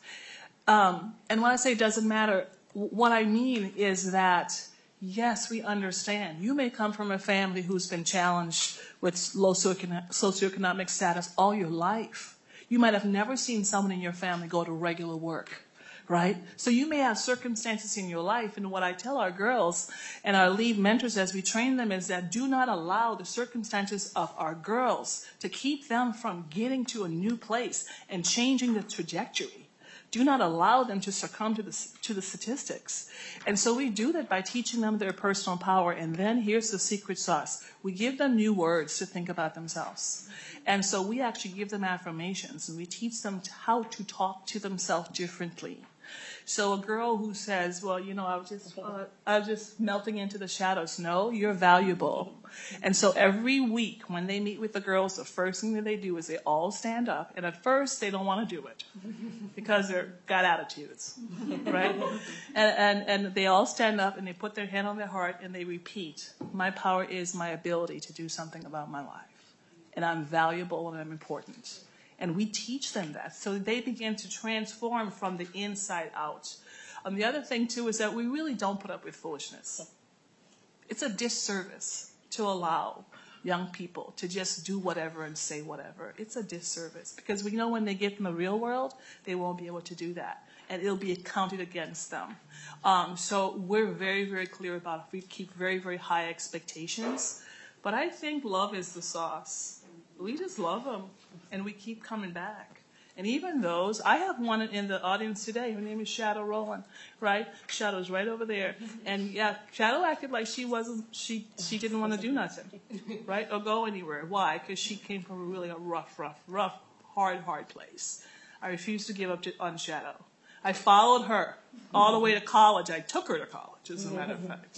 Um, and when I say doesn't matter, what I mean is that, yes, we understand. You may come from a family who's been challenged with low socioeconomic status all your life. You might have never seen someone in your family go to regular work, right? So you may have circumstances in your life, and what I tell our girls and our lead mentors as we train them is that do not allow the circumstances of our girls to keep them from getting to a new place and changing the trajectory. Do not allow them to succumb to the, to the statistics. And so we do that by teaching them their personal power, and then here's the secret sauce. We give them new words to think about themselves. And so we actually give them affirmations, and we teach them how to talk to themselves differently. So a girl who says, well, you know, I was just, uh, I was just melting into the shadows. No, you're valuable. And so every week when they meet with the girls, the first thing that they do is they all stand up. And at first they don't want to do it because they've got attitudes, right? And, and, and they all stand up and they put their hand on their heart and they repeat, my power is my ability to do something about my life. And I'm valuable and I'm important. And we teach them that. So they begin to transform from the inside out. Um, the other thing, too, is that we really don't put up with foolishness. It's a disservice to allow young people to just do whatever and say whatever. It's a disservice because we know when they get in the real world, they won't be able to do that. And it'll be counted against them. Um, so we're very, very clear about it. We keep very, very high expectations. But I think love is the sauce. We just love them, and we keep coming back. And even those, I have one in the audience today. Her name is Shadow Rowland, right? Shadow's right over there. And yeah, Shadow acted like she wasn't, she she didn't want to do nothing, right? Or go anywhere. Why? Because she came from a really a rough, rough, rough, hard, hard place. I refused to give up to, on Shadow. I followed her all the way to college. I took her to college, as a matter of fact.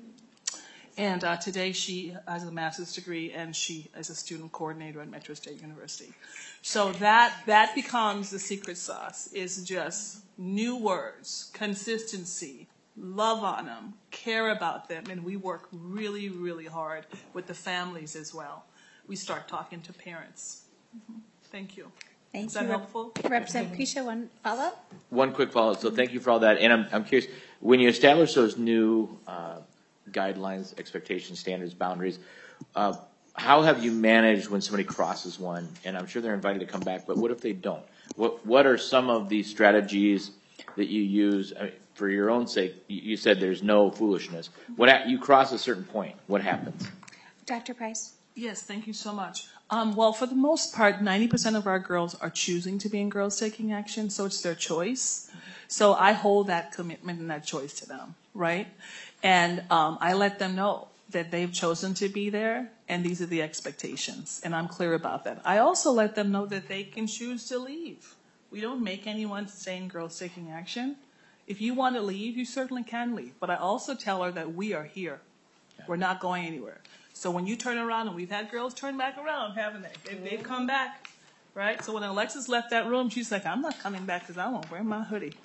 And uh, today she has a master's degree, and she is a student coordinator at Metro State University. So that that becomes the secret sauce, is just new words, consistency, love on them, care about them, and we work really, really hard with the families as well. We start talking to parents. Mm-hmm. Thank you. Thank Is that you. Rep- helpful? Representative Keisha, one follow-up? One quick follow-up. So thank you for all that. And I'm, I'm curious, when you establish those new uh, guidelines, expectations, standards, boundaries, uh, how have you managed when somebody crosses one? And I'm sure they're invited to come back, but what if they don't? What What are some of the strategies that you use? I mean, for your own sake, you you said there's no foolishness. What ha- you cross a certain point, what happens? Doctor Price? Yes, thank you so much. Um, well, for the most part, ninety percent of our girls are choosing to be in Girls Taking Action, so it's their choice. So I hold that commitment and that choice to them, right? And um, I let them know that they've chosen to be there, and these are the expectations, and I'm clear about that. I also let them know that they can choose to leave. We don't make anyone stay in Girls Taking Action. If you want to leave, you certainly can leave. But I also tell her that we are here. We're not going anywhere. So when you turn around, and we've had girls turn back around, haven't they? They've, they've come back, right? So when Alexis left that room, she's like, I'm not coming back because I won't wear my hoodie.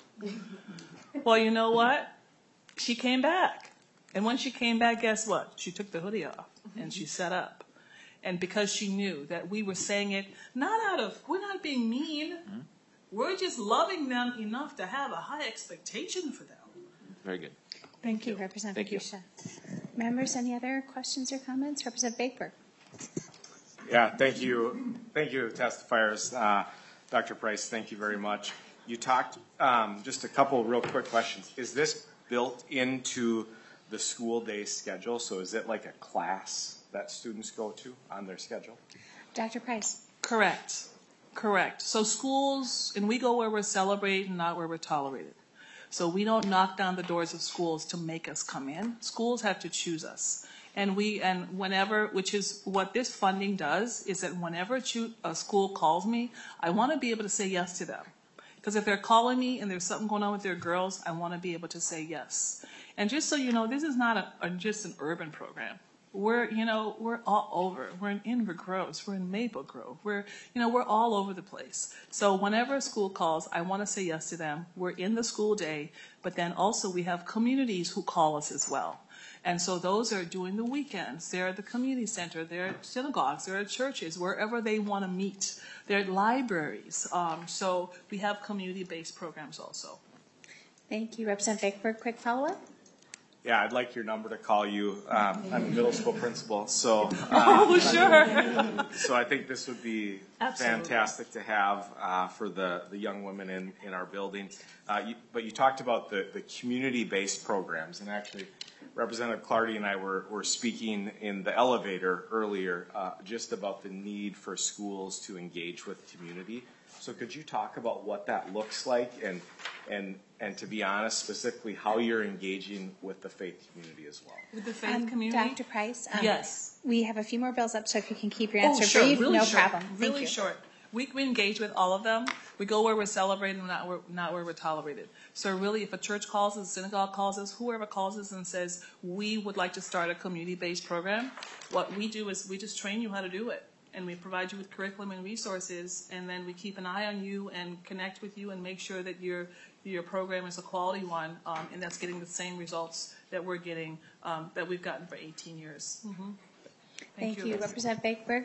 Well, you know what? She came back. And when she came back, guess what? She took the hoodie off, and she set up. And because she knew that we were saying it, not out of, we're not being mean. Mm-hmm. We're just loving them enough to have a high expectation for them. Very good. Thank you, Representative Keisha. Members, any other questions or comments? Representative Baker. Yeah, thank you. Thank you, testifiers. Uh, Doctor Price, thank you very much. You talked, um, just a couple real quick questions. Is this built into the school day schedule? So is it like a class that students go to on their schedule? Doctor Price. Correct. Correct. So schools, and we go where we're celebrated, not where we're tolerated. So we don't knock down the doors of schools to make us come in. Schools have to choose us. And we, and whenever, which is what this funding does, is that whenever a, cho- a school calls me, I want to be able to say yes to them. Because if they're calling me and there's something going on with their girls, I want to be able to say yes. And just so you know, this is not a, a, just an urban program. We're, you know, we're all over. We're in Inver Groves. We're in Maple Grove. We're, you know, we're all over the place. So whenever a school calls, I want to say yes to them. We're in the school day, but then also we have communities who call us as well. And so those are during the weekends. They're at the community center. They're at synagogues. They're at churches, wherever they want to meet. They're at libraries. Um, so we have community-based programs also. Thank you. Representative Baker, quick follow-up? Yeah, I'd like your number to call you. Um, I'm a middle school principal, so. Uh, oh, sure. So I think this would be Absolutely. fantastic to have uh, for the, the young women in, in our building. Uh, you, but you talked about the, the community-based programs, and actually Representative Clardy and I were, were speaking in the elevator earlier uh, just about the need for schools to engage with community. So could you talk about what that looks like, and and and to be honest, specifically how you're engaging with the faith community as well? With the faith Um, community? Doctor Price? Um, Yes. We have a few more bills up, so if you can keep your Oh, answer sure, brief, really no short, problem. Thank Really you. short. We, we engage with all of them. We go where we're celebrated, not where, not where we're tolerated. So really, if a church calls us, a synagogue calls us, whoever calls us and says, we would like to start a community-based program, what we do is we just train you how to do it. And we provide you with curriculum and resources, and then we keep an eye on you and connect with you and make sure that your your program is a quality one, um, and that's getting the same results that we're getting, um, that we've gotten for eighteen years. Mm-hmm. Thank, Thank you. you. Representative Baker.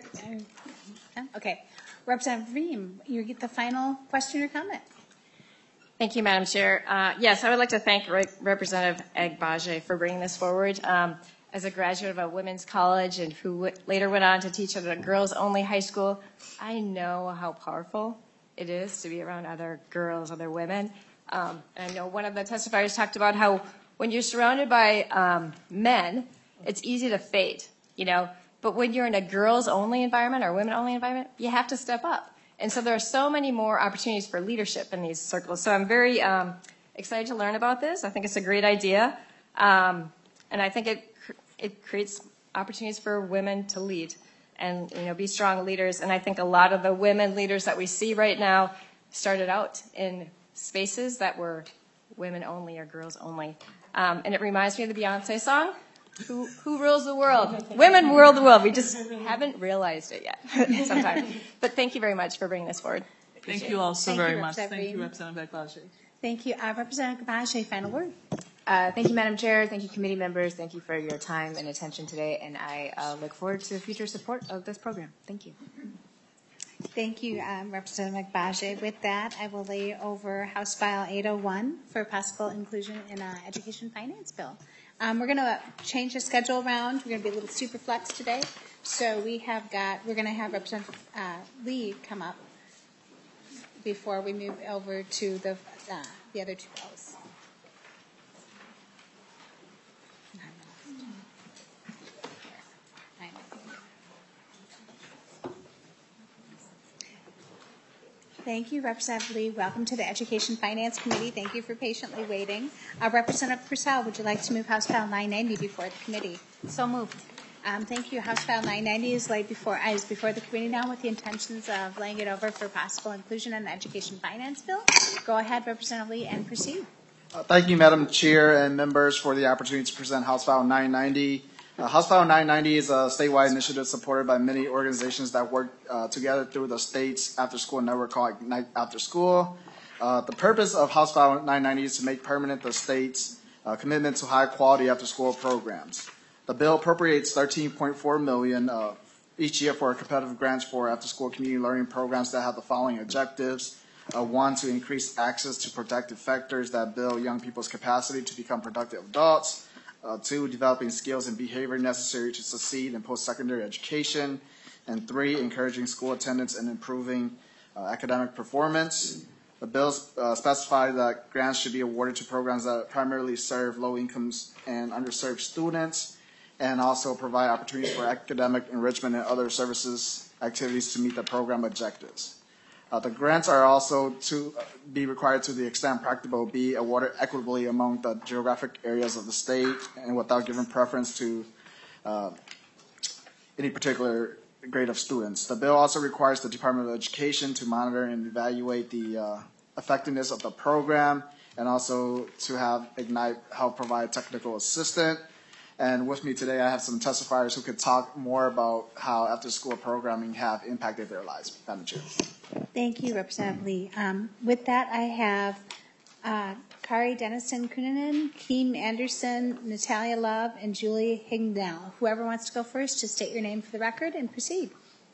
Uh, Okay. Representative Ream, you get the final question or comment. Thank you, Madam Chair. Uh, yes, I would like to thank Re- Representative Agbaje for bringing this forward. Um, as a graduate of a women's college and who w- later went on to teach at a girls-only high school, I know how powerful it is to be around other girls, other women. Um, and I know one of the testifiers talked about how when you're surrounded by um, men, it's easy to fade, you know. But when you're in a girls-only environment or women-only environment, you have to step up. And so there are so many more opportunities for leadership in these circles. So I'm very um, excited to learn about this. I think it's a great idea. Um, and I think it it creates opportunities for women to lead and, you know, be strong leaders. And I think a lot of the women leaders that we see right now started out in spaces that were women only or girls only. Um, and it reminds me of the Beyonce song, Who, who rules the world? Women rule the world. We just haven't realized it yet sometimes. But thank you very much for bringing this forward. Thank you all so Thank very you, much. Thank Representative you, Ream. Representative Agbaje. Thank you. Uh, Representative Agbaje, final word. Uh, thank you, Madam Chair. Thank you, committee members. Thank you for your time and attention today, and I uh, look forward to future support of this program. Thank you. Thank you, um, Representative McBaje. With that, I will lay over House File eight oh one for possible inclusion in an education finance bill. Um, we're going to change the schedule around. We're going to be a little super flex today. So we have got, we're going to have Representative uh, Lee come up before we move over to the, uh, the other two bills. Thank you, Representative Lee. Welcome to the Education Finance Committee. Thank you for patiently waiting. Uh, Representative Purcell, would you like to move House File nine ninety before the committee? So moved. Um, thank you. House File nine ninety is laid before uh, is before the committee now with the intentions of laying it over for possible inclusion in the Education Finance Bill. Go ahead, Representative Lee, and proceed. Uh, thank you, Madam Chair and members, for the opportunity to present House File nine ninety. Uh, House File nine ninety is a statewide initiative supported by many organizations that work uh, together through the state's after-school network called Ignite After School. Uh, the purpose of House File nine ninety is to make permanent the state's uh, commitment to high-quality after-school programs. The bill appropriates thirteen point four million dollars uh, each year for competitive grants for after-school community learning programs that have the following objectives. Uh, one, to increase access to protective factors that build young people's capacity to become productive adults. Uh, two, developing skills and behavior necessary to succeed in post-secondary education. And three, encouraging school attendance and improving uh, academic performance. The bill uh, specifies that grants should be awarded to programs that primarily serve low incomes and underserved students, and also provide opportunities for academic enrichment and other services activities to meet the program objectives. Uh, the grants are also to be required, to the extent practicable, be awarded equitably among the geographic areas of the state and without giving preference to uh, any particular grade of students. The bill also requires the Department of Education to monitor and evaluate the uh, effectiveness of the program, and also to have Ignite help provide technical assistance. And with me today, I have some testifiers who could talk more about how after-school programming have impacted their lives. Madam Chair. Thank you, Representative Lee. Um, with that, I have uh, Kari Dennison Kunanen, Keem Anderson, Natalia Love, and Julie Hignell. Whoever wants to go first, just state your name for the record and proceed.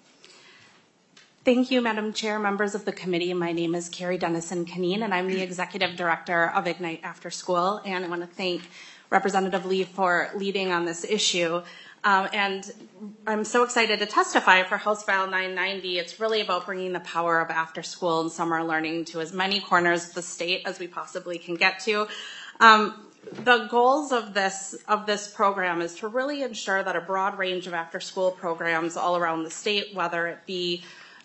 Thank you, Madam Chair, members of the committee. My name is Carrie Dennison-Kaneen, and I'm the Executive Director of Ignite After School. And I want to thank Representative Lee for leading on this issue. Um, and I'm so excited to testify for House File nine ninety. It's really about bringing the power of after school and summer learning to as many corners of the state as we possibly can get to. Um, the goals of this of this program is to really ensure that a broad range of after school programs all around the state, whether it be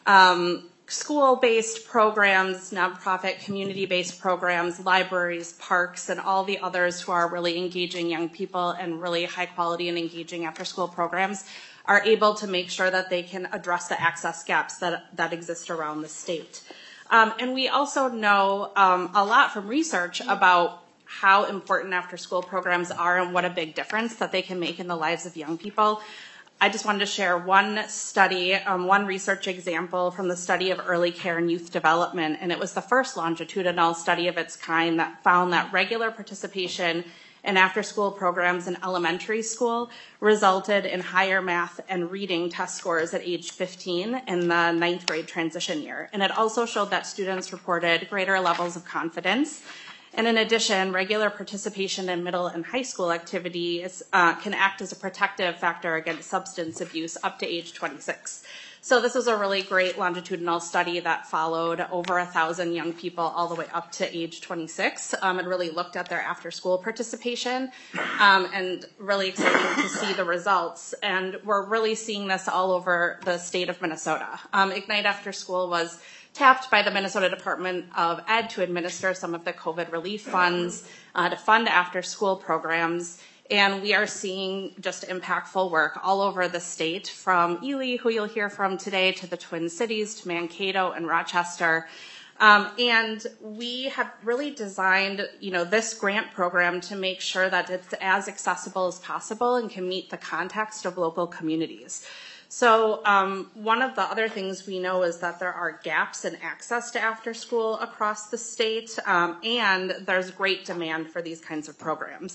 um, school-based programs, nonprofit, community-based programs, libraries, parks, and all the others who are really engaging young people and really high-quality and engaging after-school programs, are able to make sure that they can address the access gaps that, that exist around the state. Um, and we also know um, a lot from research about how important after-school programs are and what a big difference that they can make in the lives of young people. I just wanted to share one study, um, one research example from the study of early care and youth development, and it was the first longitudinal study of its kind that found that regular participation in after-school programs in elementary school resulted in higher math and reading test scores at age fifteen in the ninth grade transition year. And it also showed that students reported greater levels of confidence. And in addition, regular participation in middle and high school activities uh, can act as a protective factor against substance abuse up to age twenty-six. So this was a really great longitudinal study that followed over a thousand young people all the way up to age twenty-six. Um, and really looked at their after-school participation, um, and really exciting to see the results. And we're really seeing this all over the state of Minnesota. Um, Ignite After School was tapped by the Minnesota Department of Ed to administer some of the COVID relief funds uh, to fund after-school programs. And we are seeing just impactful work all over the state, from Ely, who you'll hear from today, to the Twin Cities, to Mankato and Rochester. Um, and we have really designed, you know, this grant program to make sure that it's as accessible as possible and can meet the context of local communities. So um, one of the other things we know is that there are gaps in access to after school across the state, um, and there's great demand for these kinds of programs.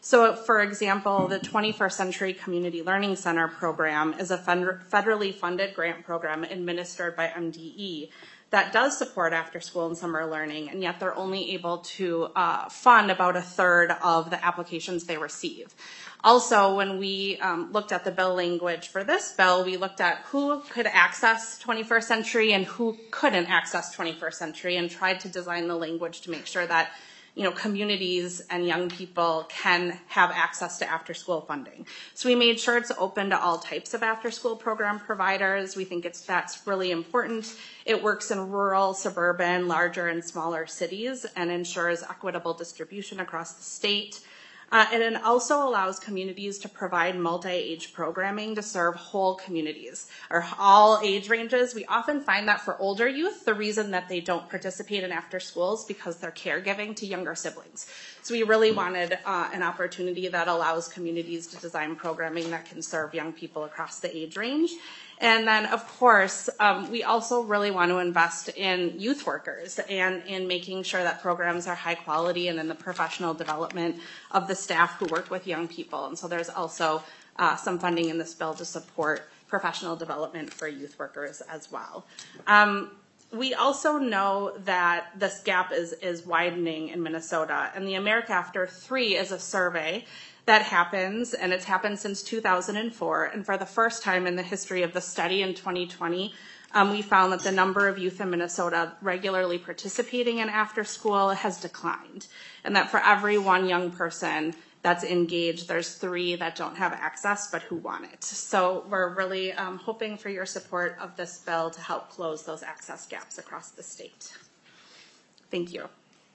So, for example, the twenty-first Century Community Learning Center program is a federally funded grant program administered by M D E that does support after school and summer learning, and yet they're only able to uh, fund about a third of the applications they receive. Also, when we um, looked at the bill language for this bill, we looked at who could access twenty-first century and who couldn't access twenty-first century, and tried to design the language to make sure that, you know, communities and young people can have access to after-school funding. So we made sure it's open to all types of after-school program providers. We think it's that's really important. It works in rural, suburban, larger, and smaller cities, and ensures equitable distribution across the state. Uh, and it also allows communities to provide multi-age programming to serve whole communities, or all age ranges. We often find that for older youth, the reason that they don't participate in after school is because they're caregiving to younger siblings. So we really wanted uh, an opportunity that allows communities to design programming that can serve young people across the age range. And then, of course, um, we also really want to invest in youth workers and in making sure that programs are high quality and in the professional development of the staff who work with young people. And so there's also uh, some funding in this bill to support professional development for youth workers as well. Um, we also know that this gap is, is widening in Minnesota, and the America After Three is a survey that happens, and it's happened since two thousand four, and for the first time in the history of the study in twenty twenty, um, we found that the number of youth in Minnesota regularly participating in after school has declined, and that for every one young person that's engaged, there's three that don't have access but who want it. So we're really um, hoping for your support of this bill to help close those access gaps across the state. Thank you.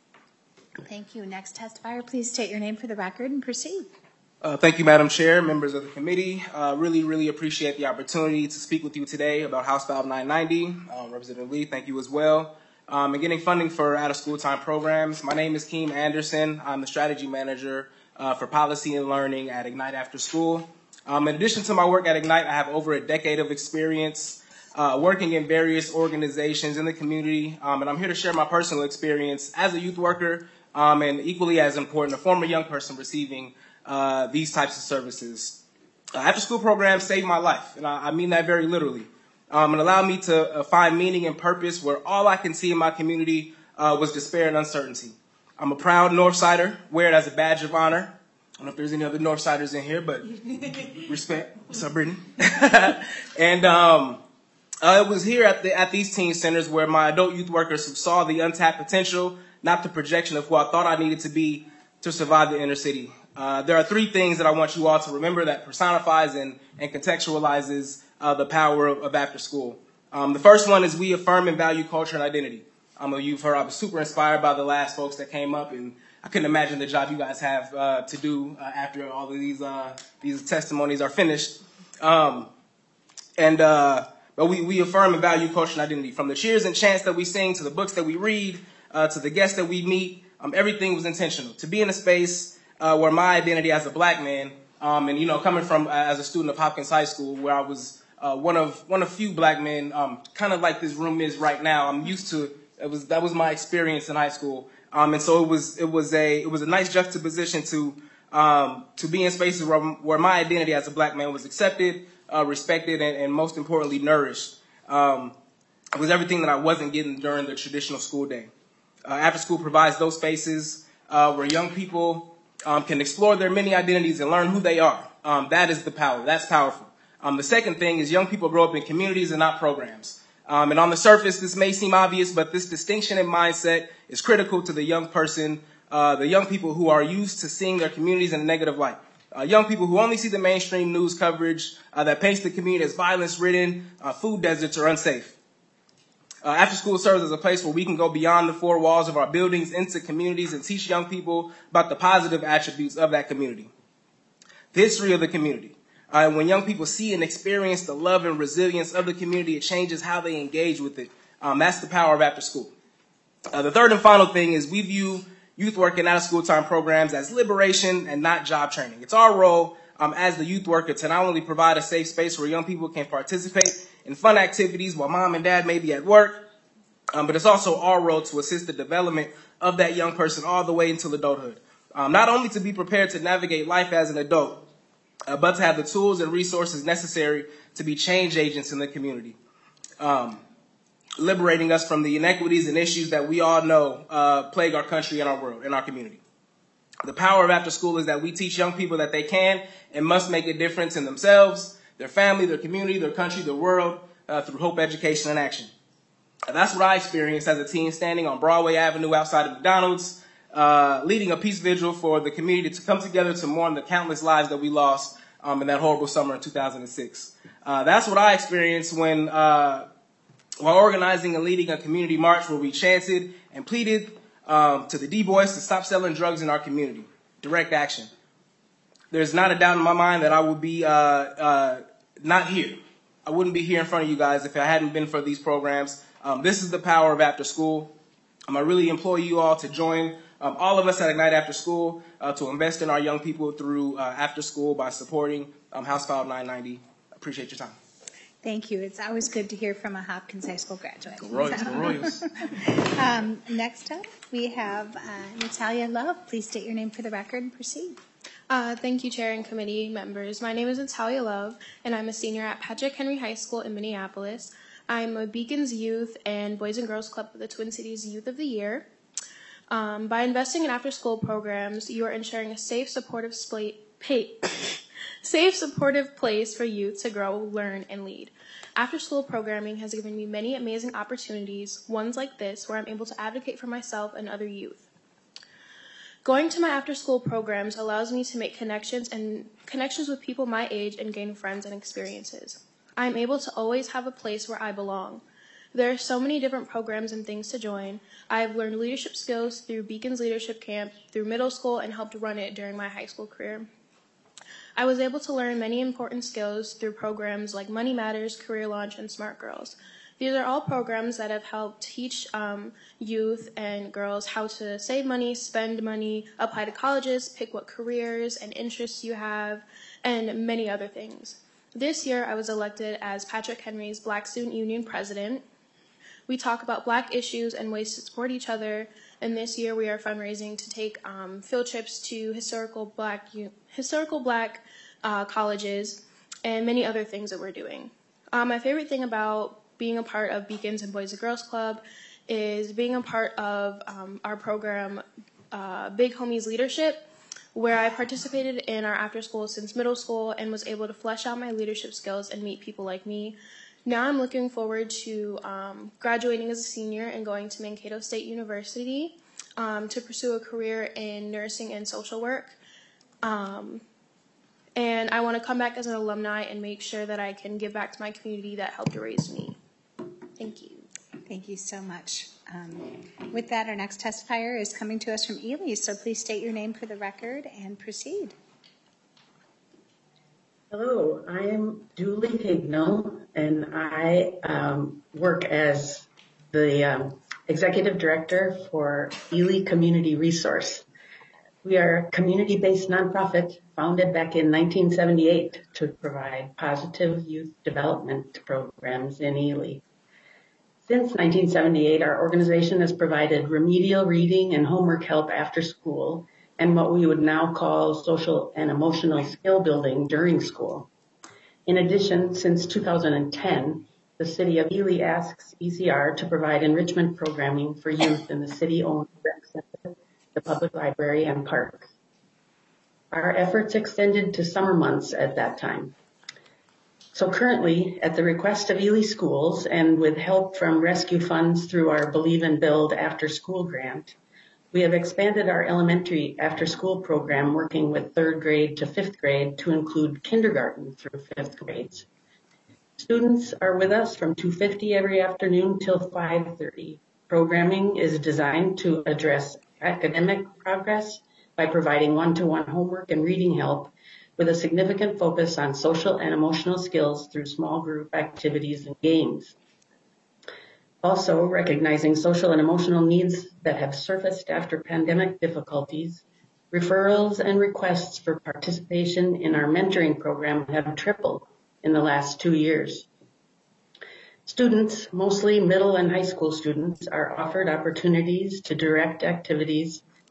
Thank you. Next testifier, please state your name for the record and proceed. Uh, thank you, Madam Chair, members of the committee. Uh, really, really appreciate the opportunity to speak with you today about House File nine ninety. Um, Representative Lee, thank you as well. Um, and getting funding for out-of-school time programs. My name is Keem Anderson. I'm the strategy manager uh, for policy and learning at Ignite After School. Um, in addition to my work at Ignite, I have over a decade of experience uh, working in various organizations in the community. Um, and I'm here to share my personal experience as a youth worker, um, and equally as important, a former young person receiving Uh, these types of services. Uh, after-school programs saved my life, and I, I mean that very literally. Um, and allowed me to uh, find meaning and purpose where all I can see in my community uh, was despair and uncertainty. I'm a proud Northsider, wear it as a badge of honor. I don't know if there's any other Northsiders in here, but respect. What's up, Brittany? and um, uh, it was here at, the, at these teen centers where my adult youth workers saw the untapped potential, not the projection of who I thought I needed to be to survive the inner city. Uh, there are three things that I want you all to remember that personifies and, and contextualizes uh, the power of, of after school. Um, the first one is we affirm and value culture and identity. Um, you've heard I was super inspired by the last folks that came up, and I couldn't imagine the job you guys have uh, to do uh, after all of these uh, these testimonies are finished. Um, and uh, but we, we affirm and value culture and identity. From the cheers and chants that we sing to the books that we read uh, to the guests that we meet, um, everything was intentional. To be in a space Uh, where my identity as a black man, um, and you know, coming from uh, as a student of Hopkins High School, where I was uh, one of one of few black men, um, kind of like this room is right now. I'm used to it was that was my experience in high school, um, and so it was it was a it was a nice juxtaposition to um, to be in spaces where, where my identity as a black man was accepted, uh, respected, and, and most importantly nourished. Um, it was everything that I wasn't getting during the traditional school day. Uh, after school provides those spaces uh, where young people Um, can explore their many identities and learn who they are. Um, that is the power. That's powerful. Um, the second thing is young people grow up in communities and not programs. Um, and on the surface, this may seem obvious, but this distinction in mindset is critical to the young person, uh, the young people who are used to seeing their communities in a negative light. Uh, young people who only see the mainstream news coverage uh, that paints the community as violence-ridden, uh, food deserts, or unsafe. Uh, after school serves as a place where we can go beyond the four walls of our buildings into communities and teach young people about the positive attributes of that community. The history of the community. Uh, when young people see and experience the love and resilience of the community, it changes how they engage with it. Um, that's the power of after school. Uh, the third and final thing is we view youth work and out-of-school time programs as liberation and not job training. It's our role um, as the youth worker to not only provide a safe space where young people can participate in fun activities while mom and dad may be at work, um, but it's also our role to assist the development of that young person all the way until adulthood. Um, not only to be prepared to navigate life as an adult, uh, but to have the tools and resources necessary to be change agents in the community, um, liberating us from the inequities and issues that we all know uh, plague our country and our world and our community. The power of after school is that we teach young people that they can and must make a difference in themselves, their family, their community, their country, their world, uh, through hope, education, and action. And that's what I experienced as a teen standing on Broadway Avenue outside of McDonald's, uh, leading a peace vigil for the community to come together to mourn the countless lives that we lost um, in that horrible summer in two thousand six. Uh, that's what I experienced when, uh, while organizing and leading a community march where we chanted and pleaded um, to the D-Boys to stop selling drugs in our community. Direct action. There's not a doubt in my mind that I would be uh, uh, not here. I wouldn't be here in front of you guys if it hadn't been for these programs. Um, this is the power of after school. Um, I really implore you all to join um, all of us at Ignite After School uh, to invest in our young people through uh, after school by supporting um, House File nine ninety. Appreciate your time. Thank you. It's always good to hear from a Hopkins High School graduate. Go Royals, go Royals. um, next up, we have uh, Natalia Love. Please state your name for the record and proceed. Uh, thank you, Chair and committee members. My name is Natalia Love, and I'm a senior at Patrick Henry High School in Minneapolis. I'm a Beacons Youth and Boys and Girls Club of the Twin Cities Youth of the Year. Um, by investing in after-school programs, you are ensuring a safe, supportive, spla- pay- safe, supportive place for youth to grow, learn, and lead. After-school programming has given me many amazing opportunities, ones like this, where I'm able to advocate for myself and other youth. Going to my after-school programs allows me to make connections and connections with people my age and gain friends and experiences. I am able to always have a place where I belong. There are so many different programs and things to join. I have learned leadership skills through Beacons Leadership Camp, through middle school, and helped run it during my high school career. I was able to learn many important skills through programs like Money Matters, Career Launch, and Smart Girls. These are all programs that have helped teach um, youth and girls how to save money, spend money, apply to colleges, pick what careers and interests you have, and many other things. This year, I was elected as Patrick Henry's Black Student Union President. We talk about Black issues and ways to support each other, and this year we are fundraising to take um, field trips to historical Black historical Black uh, colleges and many other things that we're doing. Um, my favorite thing about being a part of Beacons and Boys and Girls Club is being a part of um, our program, uh, Big Homies Leadership, where I participated in our after school since middle school and was able to flesh out my leadership skills and meet people like me. Now I'm looking forward to um, graduating as a senior and going to Mankato State University um, to pursue a career in nursing and social work. Um, and I want to come back as an alumni and make sure that I can give back to my community that helped raise me. Thank you. Thank you so much. Um, with that, our next testifier is coming to us from Ely, so please state your name for the record and proceed. Hello, I am Julie Hignell, and I um, work as the um, Executive Director for Ely Community Resource. We are a community-based nonprofit founded back in nineteen seventy-eight to provide positive youth development programs in Ely. Since nineteen seventy-eight, our organization has provided remedial reading and homework help after school and what we would now call social and emotional skill building during school. In addition, since two thousand ten, the City of Ely asks E C R to provide enrichment programming for youth in the city-owned rec center, the public library, and parks. Our efforts extended to summer months at that time. So currently, at the request of Ely Schools and with help from rescue funds through our Believe and Build after-school grant, we have expanded our elementary after-school program working with third grade to fifth grade to include kindergarten through fifth grades. Students are with us from two fifty every afternoon till five thirty. Programming is designed to address academic progress by providing one-to-one homework and reading help with a significant focus on social and emotional skills through small group activities and games. Also, recognizing social and emotional needs that have surfaced after pandemic difficulties, referrals and requests for participation in our mentoring program have tripled in the last two years. Students, mostly middle and high school students, are offered opportunities to direct activities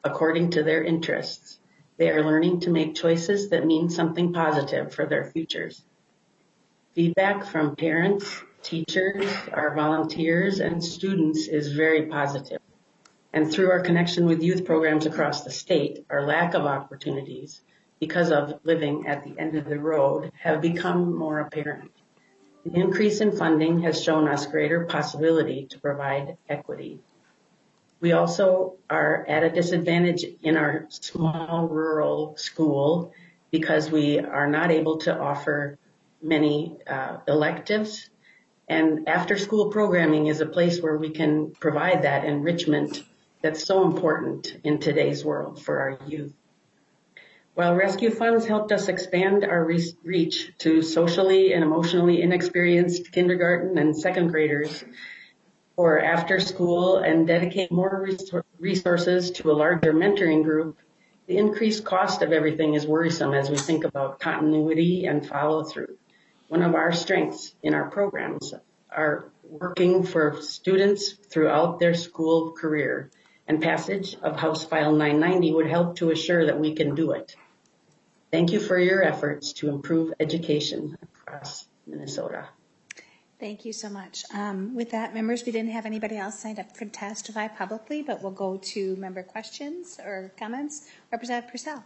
according to their interests. They are learning to make choices that mean something positive for their futures. Feedback from parents, teachers, our volunteers, and students is very positive. And through our connection with youth programs across the state, our lack of opportunities because of living at the end of the road have become more apparent. The increase in funding has shown us greater possibility to provide equity. We also are at a disadvantage in our small rural school because we are not able to offer many uh, electives, and after school programming is a place where we can provide that enrichment that's so important in today's world for our youth. While rescue funds helped us expand our re- reach to socially and emotionally inexperienced kindergarten and second graders for after school and dedicate more res- resources to a larger mentoring group, the increased cost of everything is worrisome as we think about continuity and follow through. One of our strengths in our programs are working for students throughout their school career, and passage of House File nine ninety would help to assure that we can do it. Thank you for your efforts to improve education across Minnesota. Thank you so much. Um, with that, members, we didn't have anybody else signed up to testify publicly, but we'll go to member questions or comments. Representative Purcell.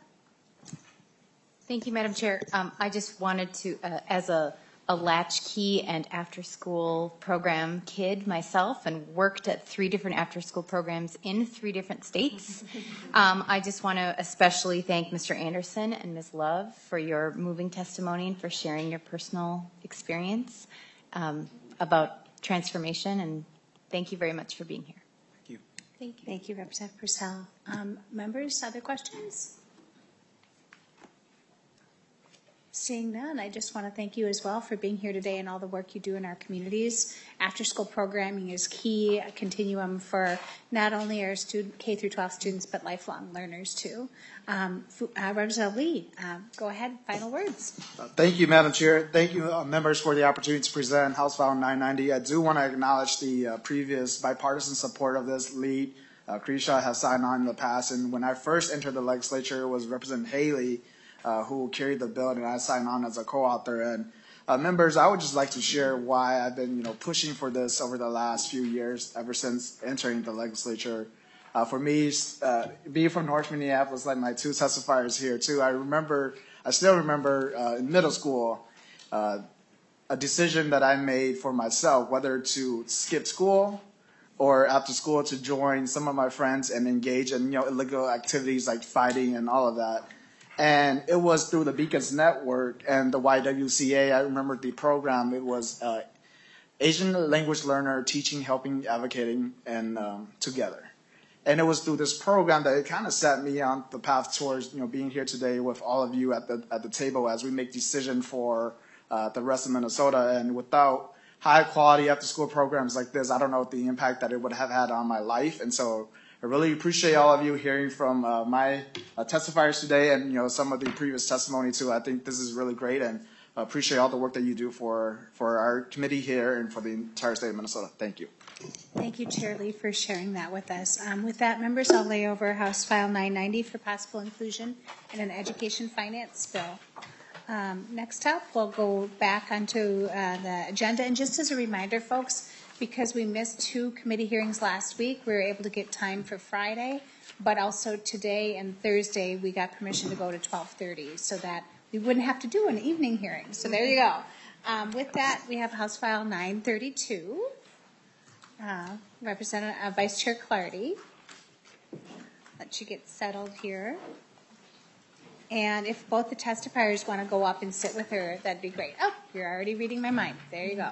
Thank you, Madam Chair. Um, I just wanted to, uh, as a, a latchkey and after-school program kid myself, and worked at three different after-school programs in three different states, um, I just want to especially thank Mister Anderson and Miz Love for your moving testimony and for sharing your personal experience um, about transformation. And thank you very much for being here. Thank you. Thank you, thank you Representative Purcell. Um, members, other questions? Seeing none, I just want to thank you as well for being here today and all the work you do in our communities. After-school programming is key, a continuum for not only our student K through twelve students, but lifelong learners too. Um, uh, Representative Lee, uh, go ahead, final words. Uh, thank you, Madam Chair. Thank you, uh, members, for the opportunity to present House File nine ninety. I do want to acknowledge the uh, previous bipartisan support of this lead. Uh, Krisha has signed on in the past, and when I first entered the legislature, it was Representative Haley Uh, who carried the bill, and I signed on as a co-author. And uh, members, I would just like to share why I've been, you know, pushing for this over the last few years, ever since entering the legislature. Uh, for me, uh, being from North Minneapolis, like my two testifiers here too, I remember, I still remember uh, in middle school, uh, a decision that I made for myself, whether to skip school or after school to join some of my friends and engage in, you know, illegal activities like fighting and all of that. And it was through the Beacons Network and the Y W C A. I remember the program. It was uh, Asian Language Learner Teaching, Helping, Advocating, and um, Together. And it was through this program that it kind of set me on the path towards, you know, being here today with all of you at the at the table as we make decisions for uh, the rest of Minnesota. And without high quality after school programs like this, I don't know the impact that it would have had on my life. And so I really appreciate all of you hearing from uh, my uh, testifiers today, and you know some of the previous testimony too. I think this is really great, and uh, appreciate all the work that you do for for our committee here and for the entire state of Minnesota. Thank you. Thank you, Chair Lee, for sharing that with us. Um, with that, members, I'll lay over House File nine ninety for possible inclusion in an education finance bill. Um, next up, we'll go back onto uh, the agenda, and just as a reminder, folks, because we missed two committee hearings last week, we were able to get time for Friday, but also today and Thursday we got permission to go to twelve thirty so that we wouldn't have to do an evening hearing. So there you go. Um, with that, we have House File nine thirty-two. Uh, Representative uh, Vice Chair Clardy. Let you get settled here. And if both the testifiers want to go up and sit with her, that'd be great. Oh, you're already reading my mind. There you go.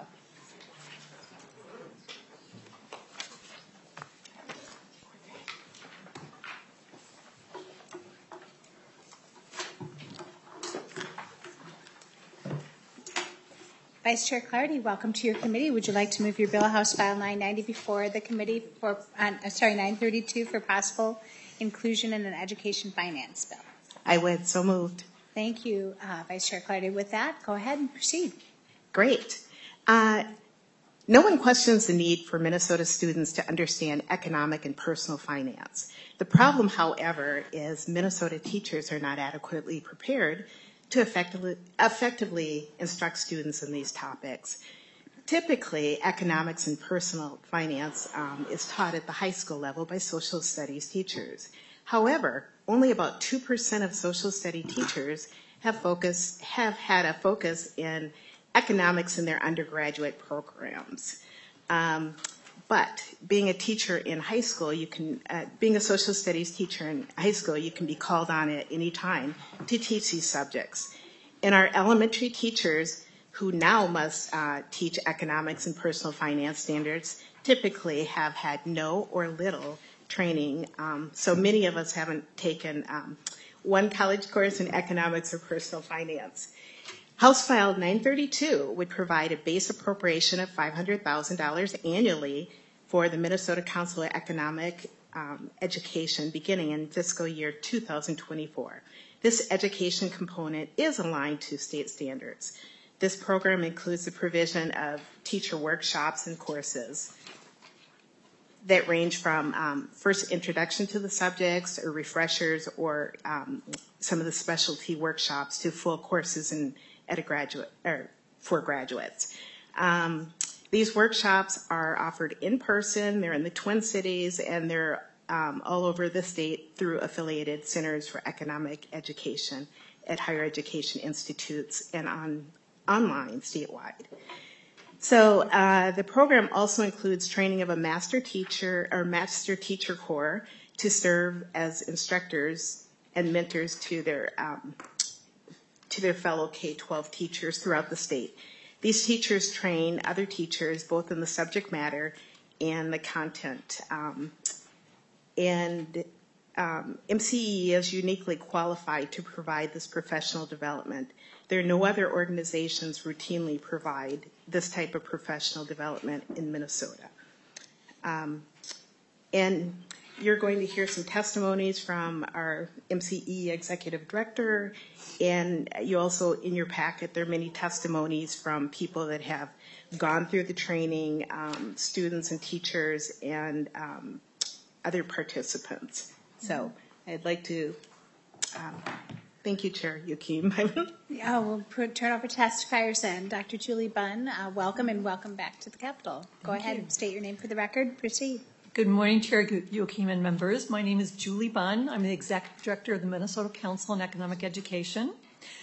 Vice Chair Clardy, welcome to your committee. Would you like to move your bill, House File nine ninety, before the committee for, uh, sorry, nine thirty-two for possible inclusion in an education finance bill? I would. So moved. Thank you, uh, Vice Chair Clardy. With that, go ahead and proceed. Great. Uh, No one questions the need for Minnesota students to understand economic and personal finance. The problem, however, is Minnesota teachers are not adequately prepared to effectively, effectively instruct students in these topics. Typically, economics and personal finance um, is taught at the high school level by social studies teachers. However, only about two percent of social study teachers have focus, have had a focus in economics in their undergraduate programs. Um, but being a teacher in high school, you can, uh, being a social studies teacher in high school, you can be called on at any time to teach these subjects. And our elementary teachers who now must uh, teach economics and personal finance standards typically have had no or little training. Um, so many of us haven't taken um, one college course in economics or personal finance. House File nine thirty-two would provide a base appropriation of five hundred thousand dollars annually for the Minnesota Council of Economic um, Education beginning in fiscal year two thousand twenty-four. This education component is aligned to state standards. This program includes the provision of teacher workshops and courses that range from um, first introduction to the subjects or refreshers or um, some of the specialty workshops to full courses in, at a graduate or for graduates. Um, these workshops are offered in person. They're in the Twin Cities and they're um, all over the state through affiliated centers for economic education at higher education institutes and on online statewide. So uh, the program also includes training of a master teacher or master teacher corps to serve as instructors and mentors to their um, to their fellow K twelve teachers throughout the state. These teachers train other teachers both in the subject matter and the content. Um, and um, M C E is uniquely qualified to provide this professional development. There are no other organizations routinely provide this type of professional development in Minnesota. Um, and you're going to hear some testimonies from our M C E executive director, and you also, in your packet, there are many testimonies from people that have gone through the training, um, students and teachers, and um, other participants. So I'd like to um, thank you, Chair Joachim. Yeah, we'll put, turn over to testifiers then. Doctor Julie Bunn, uh, welcome and welcome back to the Capitol. Go Thank ahead you. and state your name for the record. Proceed. Good morning, Chair Joachim and members. My name is Julie Bunn. I'm the Executive Director of the Minnesota Council on Economic Education.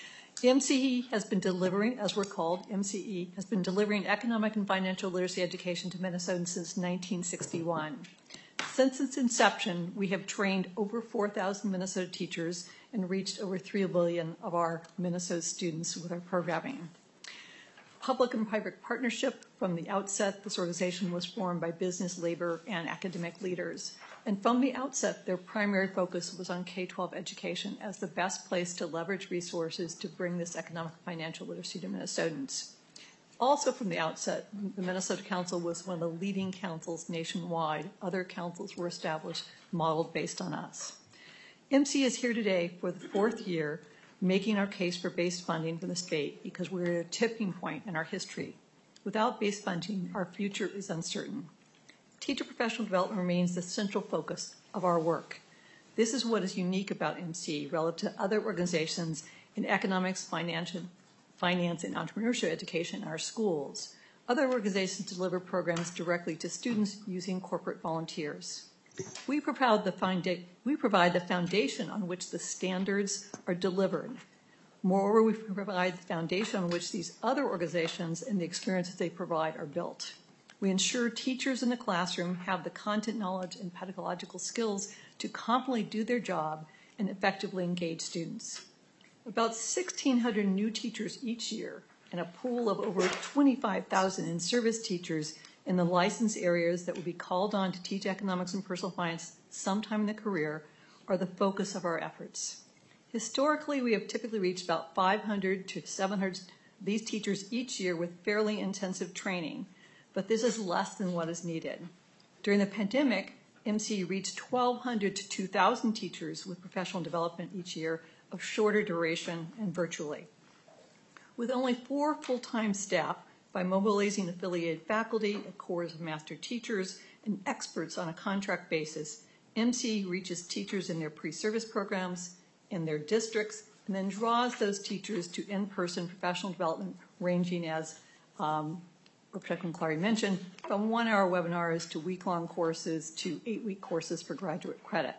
M C E has been delivering, as we're called, M C E, has been delivering economic and financial literacy education to Minnesotans since nineteen sixty-one. Since its inception, we have trained over four thousand Minnesota teachers and reached over three billion of our Minnesota students with our programming. Public and private partnership from the outset, this organization was formed by business, labor, and academic leaders. And from the outset, their primary focus was on K twelve education as the best place to leverage resources to bring this economic and financial literacy to Minnesotans. Also from the outset, the Minnesota Council was one of the leading councils nationwide. Other councils were established, modeled based on us. M C is here today for the fourth year, making our case for base funding from the state because we're at a tipping point in our history. Without base funding, our future is uncertain. Teacher professional development remains the central focus of our work. This is what is unique about M C relative to other organizations in economics, financial, finance, and entrepreneurship education in our schools. Other organizations deliver programs directly to students using corporate volunteers. We provide the, founda- we provide the foundation on which the standards are delivered. Moreover, we provide the foundation on which these other organizations and the experiences they provide are built. We ensure teachers in the classroom have the content knowledge and pedagogical skills to competently do their job and effectively engage students. About sixteen hundred new teachers each year and a pool of over twenty-five thousand in-service teachers in the licensed areas that will be called on to teach economics and personal finance sometime in the career are the focus of our efforts. Historically, we have typically reached about five hundred to seven hundred of these teachers each year with fairly intensive training, but this is less than what is needed. During the pandemic, M C reached twelve hundred to two thousand teachers with professional development each year of shorter duration and virtually. With only four full-time staff, By mobilizing affiliated faculty, a corps of master teachers, and experts on a contract basis, M C E reaches teachers in their pre-service programs, in their districts, and then draws those teachers to in-person professional development ranging, as um, Representative Clarey mentioned, from one-hour webinars to week-long courses to eight-week courses for graduate credit.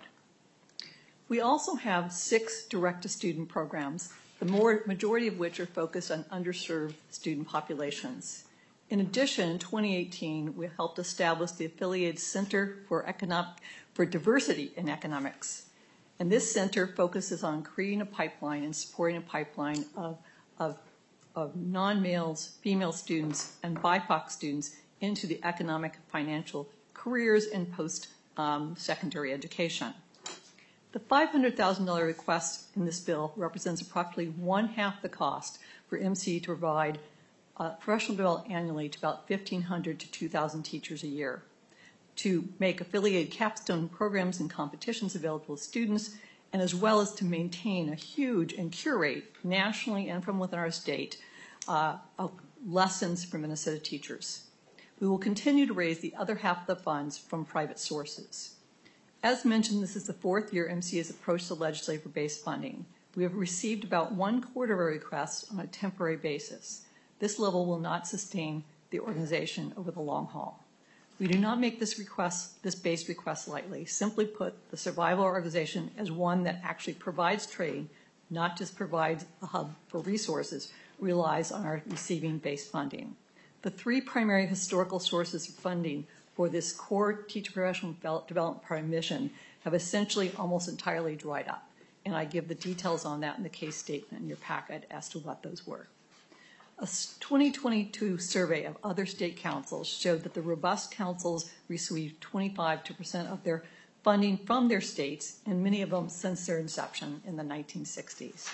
We also have six direct-to-student programs, the more, majority of which are focused on underserved student populations. In addition, in twenty eighteen, we helped establish the affiliated Center for, Economic, for Diversity in Economics. And this center focuses on creating a pipeline and supporting a pipeline of, of, of non-males, female students, and B I P O C students into the economic and financial careers and post-secondary um, education. The five hundred thousand dollars request in this bill represents approximately one half the cost for M C E to provide uh, professional development annually to about fifteen hundred to two thousand teachers a year, to make affiliated capstone programs and competitions available to students, and as well as to maintain a huge and curate nationally and from within our state uh, of lessons for Minnesota teachers. We will continue to raise the other half of the funds from private sources. As mentioned, this is the fourth year M C E has approached the legislature for base funding. We have received about one quarter of our requests on a temporary basis. This level will not sustain the organization over the long haul. We do not make this request, this base request lightly. Simply put, the survival organization as one that actually provides training, not just provides a hub for resources, relies on our receiving base funding. The three primary historical sources of funding for this core teacher professional development part mission have essentially almost entirely dried up. And I give the details on that in the case statement in your packet as to what those were. A twenty twenty-two survey of other state councils showed that the robust councils received twenty-five percent of their funding from their states, and many of them since their inception in the nineteen sixties.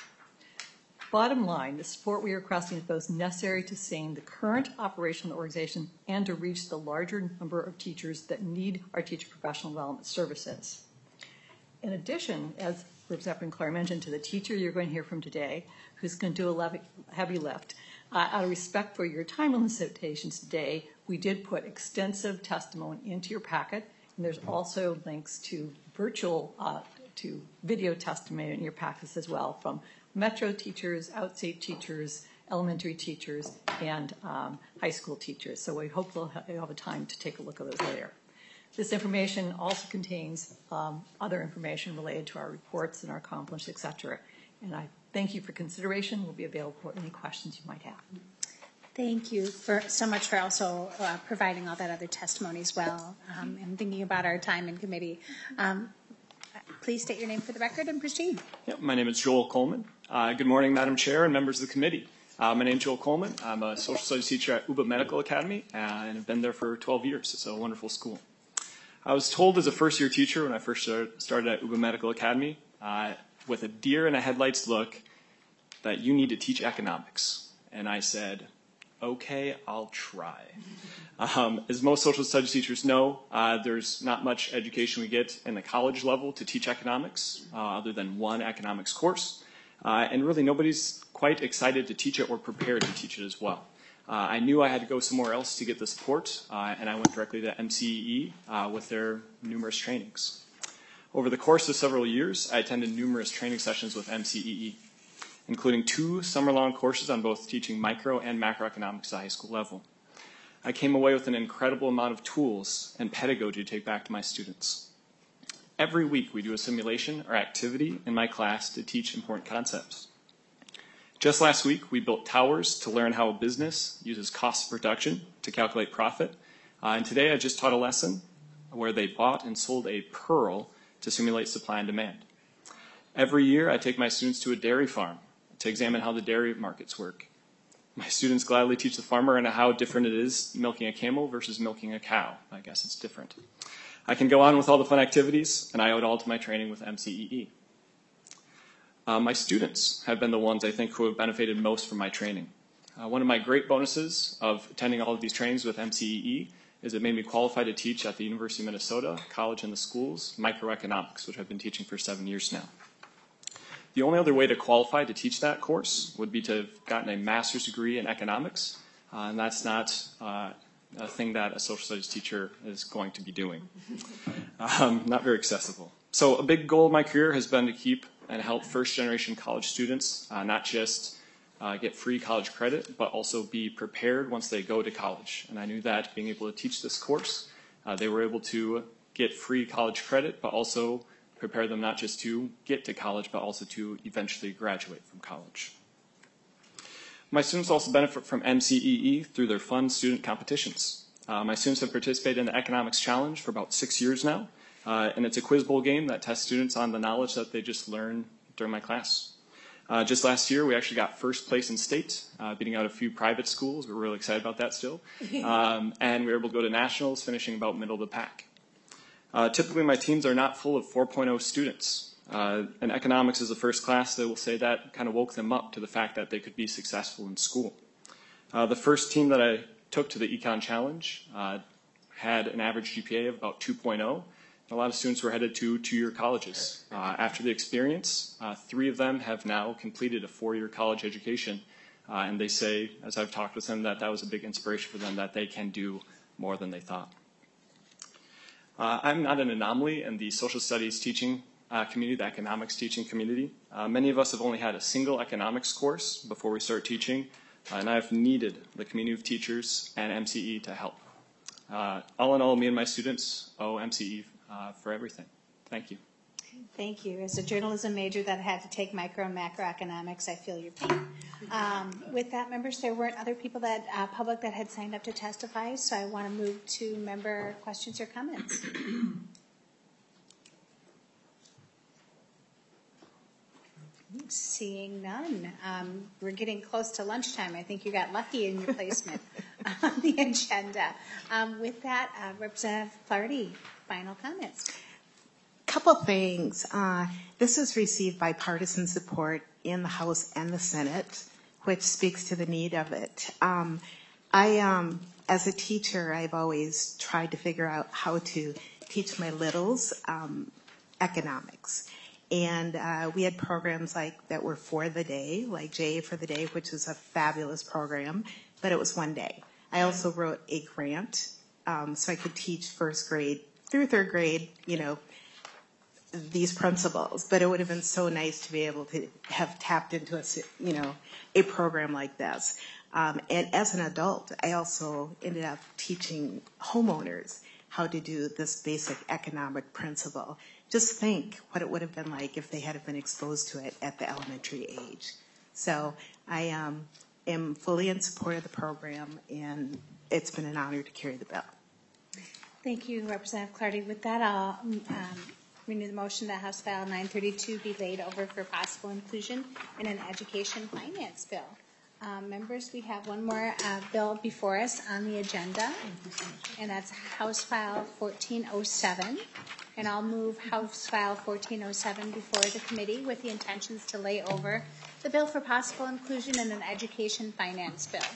Bottom line, the support we are requesting is both necessary to sustain the current operation of the organization and to reach the larger number of teachers that need our teacher professional development services. In addition, as Representative Clarey mentioned, to the teacher you're going to hear from today, who's going to do a heavy lift, uh, out of respect for your time on the citations today, we did put extensive testimony into your packet, and there's also links to virtual, uh, to video testimony in your packets as well from Metro teachers, outstate teachers, elementary teachers, and um, high school teachers. So we hope you'll have a time to take a look at those later. This information also contains um, other information related to our reports and our accomplishments, et cetera. And I thank you for consideration. We'll be available for any questions you might have. Thank you for so much for also uh, providing all that other testimony as well, um, and thinking about our time in committee. Um, please state your name for the record and proceed. Yep, my name is Joel Coleman. Uh, good morning, Madam Chair and members of the committee. Uh, my name is Joel Coleman. I'm a social studies teacher at U B A Medical Academy, uh, and have been there for twelve years. It's a wonderful school. I was told as a first-year teacher when I first started at U B A Medical Academy, uh, with a deer in the headlights look, that you need to teach economics. And I said, okay, I'll try. Um, as most social studies teachers know, uh, there's not much education we get in the college level to teach economics, uh, other than one economics course. Uh, and really nobody's quite excited to teach it or prepared to teach it as well. Uh, I knew I had to go somewhere else to get the support, uh, and I went directly to M C E E uh, with their numerous trainings. Over the course of several years, I attended numerous training sessions with M C E E, including two summer-long courses on both teaching micro and macroeconomics at the high school level. I came away with an incredible amount of tools and pedagogy to take back to my students. Every week we do a simulation or activity in my class to teach important concepts. Just last week we built towers to learn how a business uses cost of production to calculate profit. Uh, and today I just taught a lesson where they bought and sold a pearl to simulate supply and demand. Every year I take my students to a dairy farm to examine how the dairy markets work. My students gladly teach the farmer on how different it is milking a camel versus milking a cow. I guess it's different. I can go on with all the fun activities, and I owe it all to my training with M C E E. Uh, my students have been the ones I think who have benefited most from my training. Uh, one of my great bonuses of attending all of these trainings with M C E E is it made me qualify to teach at the University of Minnesota College in the Schools microeconomics, which I've been teaching for seven years now. The only other way to qualify to teach that course would be to have gotten a master's degree in economics, uh, and that's not uh, a thing that a social studies teacher is going to be doing. Um, not very accessible. So a big goal of my career has been to keep and help first-generation college students uh, not just uh, get free college credit, but also be prepared once they go to college. And I knew that being able to teach this course, uh, they were able to get free college credit, but also prepare them not just to get to college, but also to eventually graduate from college. My students also benefit from M C E E through their fun student competitions. Uh, my students have participated in the Economics Challenge for about six years now, uh, and it's a quiz bowl game that tests students on the knowledge that they just learned during my class. Uh, just last year, we actually got first place in state, uh, beating out a few private schools. We're really excited about that still. Um, and we were able to go to nationals, finishing about middle of the pack. Uh, typically, my teams are not full of four point oh students. Uh, and economics is the first class that will say that kind of woke them up to the fact that they could be successful in school. Uh, the first team that I took to the Econ Challenge uh, had an average G P A of about two point oh. A lot of students were headed to two-year colleges. Uh, after the experience, uh, three of them have now completed a four-year college education. Uh, and they say, as I've talked with them, that that was a big inspiration for them, that they can do more than they thought. Uh, I'm not an anomaly in the social studies teaching uh, community, the economics teaching community. Uh, many of us have only had a single economics course before we start teaching, uh, and I've needed the community of teachers and M C E to help. Uh, all in all, me and my students owe M C E uh, for everything. Thank you. Thank you. As a journalism major that had to take micro and macroeconomics, I feel your pain. Um, with that, members, there weren't other people that, uh, public that had signed up to testify, so I want to move to member questions or comments. Seeing none. Um, we're getting close to lunchtime. I think you got lucky in your placement on the agenda. Um, with that, uh, Representative Clardy, final comments. Couple things. Uh, this has received bipartisan support in the House and the Senate, which speaks to the need of it. Um, I, um, as a teacher, I've always tried to figure out how to teach my littles um, economics. And uh, we had programs like that were for the day, like J A for the Day, which is a fabulous program, but it was one day. I also wrote a grant um, so I could teach first grade through third grade, you know, these principles. But it would have been so nice to be able to have tapped into a, you know, a program like this. Um, and as an adult, I also ended up teaching homeowners how to do this basic economic principle. Just think what it would have been like if they had been exposed to it at the elementary age. So I um, am fully in support of the program, and it's been an honor to carry the bill. Thank you, Representative Clardy. With that, I'll um, renew the motion that House File nine thirty-two be laid over for possible inclusion in an education finance bill. Um, members, we have one more uh, bill before us on the agenda, and that's House File fourteen oh seven. And I'll move House File fourteen oh seven before the committee with the intentions to lay over the bill for possible inclusion in an education finance bill.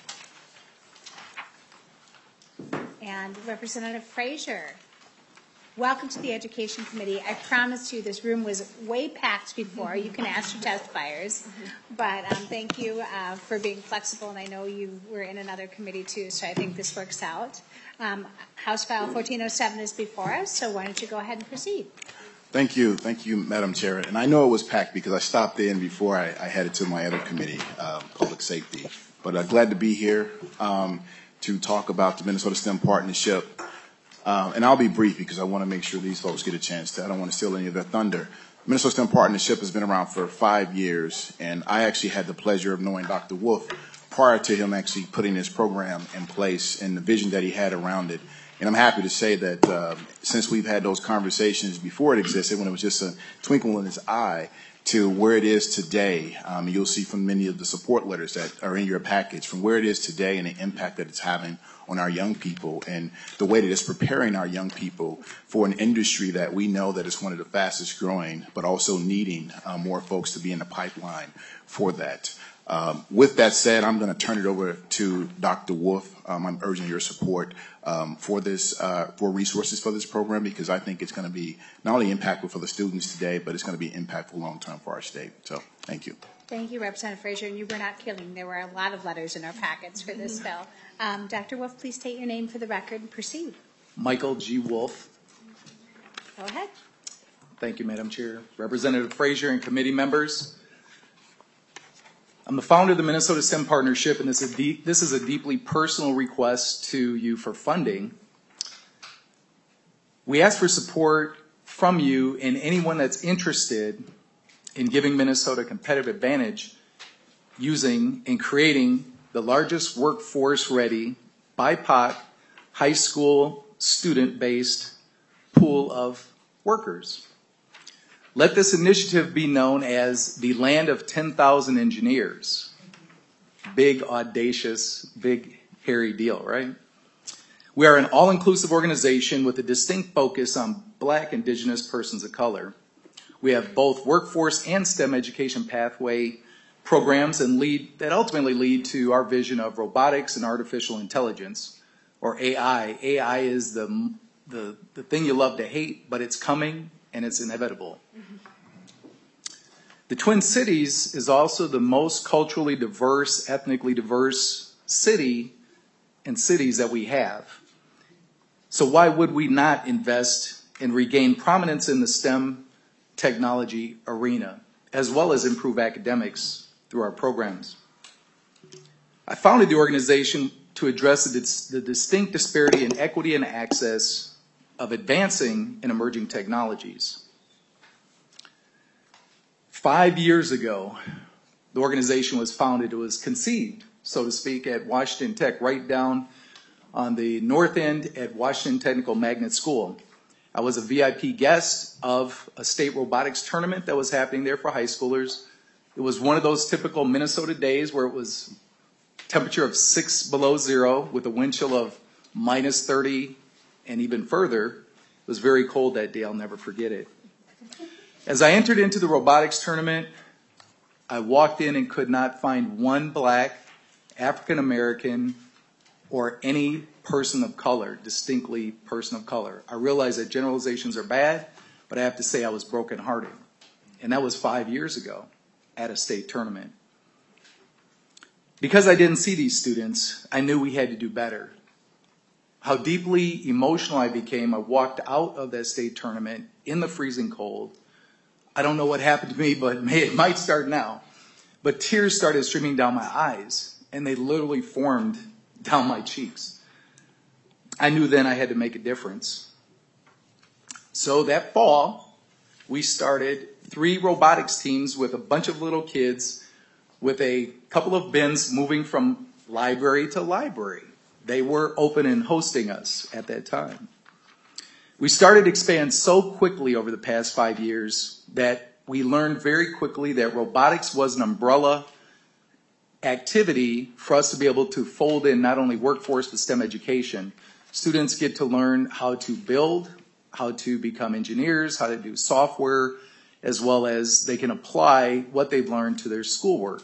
And Representative Frazier, welcome to the Education Committee. I promised you this room was way packed before. You can ask your testifiers. But um, thank you uh, for being flexible, and I know you were in another committee too, so I think this works out. Um, House File fourteen oh seven is before us, so why don't you go ahead and proceed? Thank you. Thank you, Madam Chair. And I know it was packed because I stopped in before I, I headed to my other committee, uh, Public Safety. But uh, glad to be here um, to talk about the Minnesota STEM Partnership. Um, and I'll be brief because I want to make sure these folks get a chance to. I don't want to steal any of their thunder. Minnesota STEM Partnership has been around for five years, and I actually had the pleasure of knowing Doctor Wolf prior to him actually putting this program in place and the vision that he had around it. And I'm happy to say that uh, since we've had those conversations before it existed, when it was just a twinkle in his eye, to where it is today, um, you'll see from many of the support letters that are in your package, from where it is today and the impact that it's having on our young people and the way that it's preparing our young people for an industry that we know that is one of the fastest growing, but also needing uh, more folks to be in the pipeline for that. Um, with that said, I'm going to turn it over to Doctor Wolf. Um, I'm urging your support um, for this, uh, for resources for this program, because I think it's going to be not only impactful for the students today, but it's going to be impactful long-term for our state. So thank you. Thank you, Representative Frazier. And you were not kidding. There were a lot of letters in our packets for this bill. Um, Doctor Wolf, please state your name for the record and proceed. Michael G. Wolf. Go ahead. Thank you, Madam Chair. Representative Frazier and committee members. I'm the founder of the Minnesota STEM Partnership, and this is, a deep, this is a deeply personal request to you for funding. We ask for support from you and anyone that's interested in giving Minnesota a competitive advantage using and creating the largest workforce-ready, B I P O C, high school student-based pool of workers. Let this initiative be known as the land of ten thousand engineers. Big, audacious, big, hairy deal, right? We are an all-inclusive organization with a distinct focus on Black, Indigenous persons of color. We have both workforce and STEM education pathway programs and lead that ultimately lead to our vision of robotics and artificial intelligence, or A I. A I is the, the, the thing you love to hate, but it's coming and it's inevitable. Mm-hmm. The Twin Cities is also the most culturally diverse, ethnically diverse city and cities that we have. So why would we not invest and regain prominence in the STEM technology arena, as well as improve academics through our programs? I founded the organization to address the, dis- the distinct disparity in equity and access of advancing and emerging technologies. Five years ago, the organization was founded. It was conceived, so to speak, at Washington Tech, right down on the north end at Washington Technical Magnet School. I was a V I P guest of a state robotics tournament that was happening there for high schoolers. It was one of those typical Minnesota days where it was temperature of six below zero with a wind chill of minus thirty and even further. It was very cold that day. I'll never forget it. As I entered into the robotics tournament, I walked in and could not find one Black, African American, or any person of color, distinctly person of color. I realize that generalizations are bad, but I have to say I was brokenhearted. And that was five years ago at a state tournament. Because I didn't see these students, I knew we had to do better. How deeply emotional I became, I walked out of that state tournament in the freezing cold. I don't know what happened to me, but it might start now. But tears started streaming down my eyes, and they literally formed down my cheeks. I knew then I had to make a difference. So that fall, we started three robotics teams with a bunch of little kids with a couple of bins moving from library to library. They were open and hosting us at that time. We started to expand so quickly over the past five years that we learned very quickly that robotics was an umbrella activity for us to be able to fold in not only workforce but STEM education. Students get to learn how to build, how to become engineers, how to do software, as well as they can apply what they've learned to their schoolwork.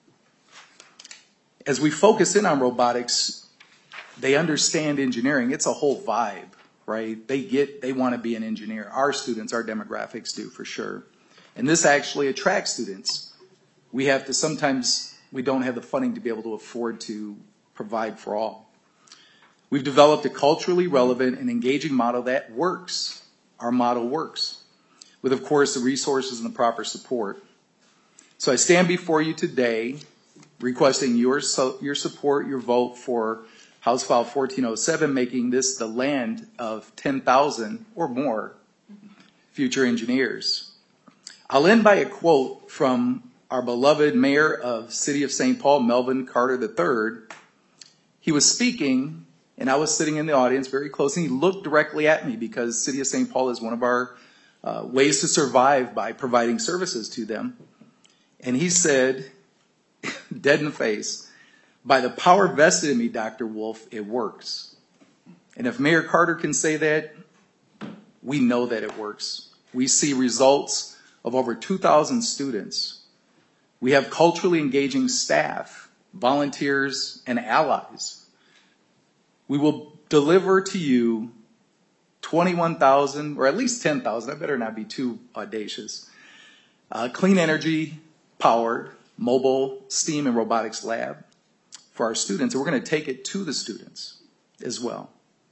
As we focus in on robotics, they understand engineering. It's a whole vibe, right? They get, they want to be an engineer. Our students, our demographics do for sure. And this actually attracts students. We have to sometimes, we don't have the funding to be able to afford to provide for all. We've developed a culturally relevant and engaging model that works. Our model works, with, of course, the resources and the proper support. So I stand before you today requesting your, so, your support, your vote for House File fourteen oh seven, making this the land of ten thousand or more future engineers. I'll end by a quote from our beloved mayor of City of Saint Paul, Melvin Carter the third. He was speaking, and I was sitting in the audience very close, and he looked directly at me because City of Saint Paul is one of our uh, ways to survive by providing services to them. And he said, dead in the face, "By the power vested in me, Doctor Wolf, it works." And if Mayor Carter can say that, we know that it works. We see results of over two thousand students. We have culturally engaging staff, volunteers, and allies. we will deliver to you twenty-one thousand, or at least ten thousand, I better not be too audacious, uh, clean energy powered mobile STEAM and robotics lab for our students. And we're going to take it to the students as well.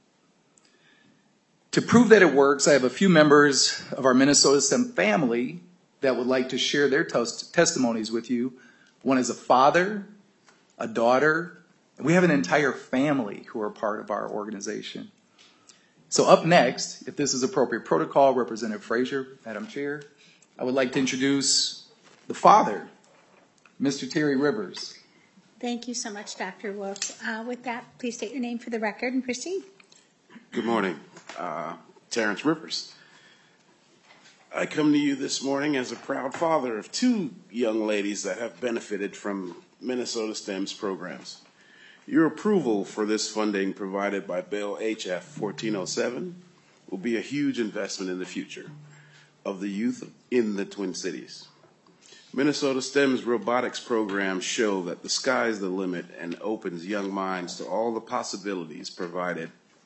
To prove that it works, I have a few members of our Minnesota STEM family that would like to share their tes- testimonies with you. One is a father, a daughter, and we have an entire family who are part of our organization. So up next, if this is appropriate protocol, Representative Frazier, Madam Chair, I would like to introduce the father, Mister Terry Rivers. Thank you so much, Doctor Wolf. Uh, with that, please state your name for the record and proceed. Good morning. Uh, Terrence Rivers. I come to you this morning as a proud father of two young ladies that have benefited from Minnesota STEM's programs. Your approval for this funding provided by Bill H F fourteen oh seven will be a huge investment in the future of the youth in the Twin Cities. Minnesota STEM's robotics programs show that the sky is the limit and opens young minds to all the possibilities provided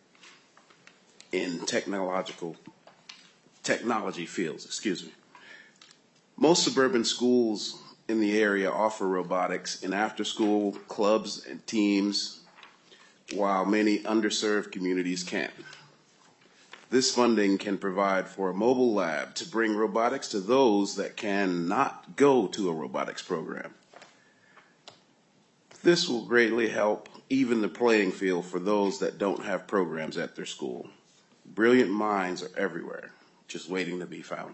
in technological technology fields, excuse me. Most suburban schools in the area offer robotics in after-school clubs and teams, while many underserved communities can't. This funding can provide for a mobile lab to bring robotics to those that cannot go to a robotics program. This will greatly help even the playing field for those that don't have programs at their school. Brilliant minds are everywhere, just waiting to be found.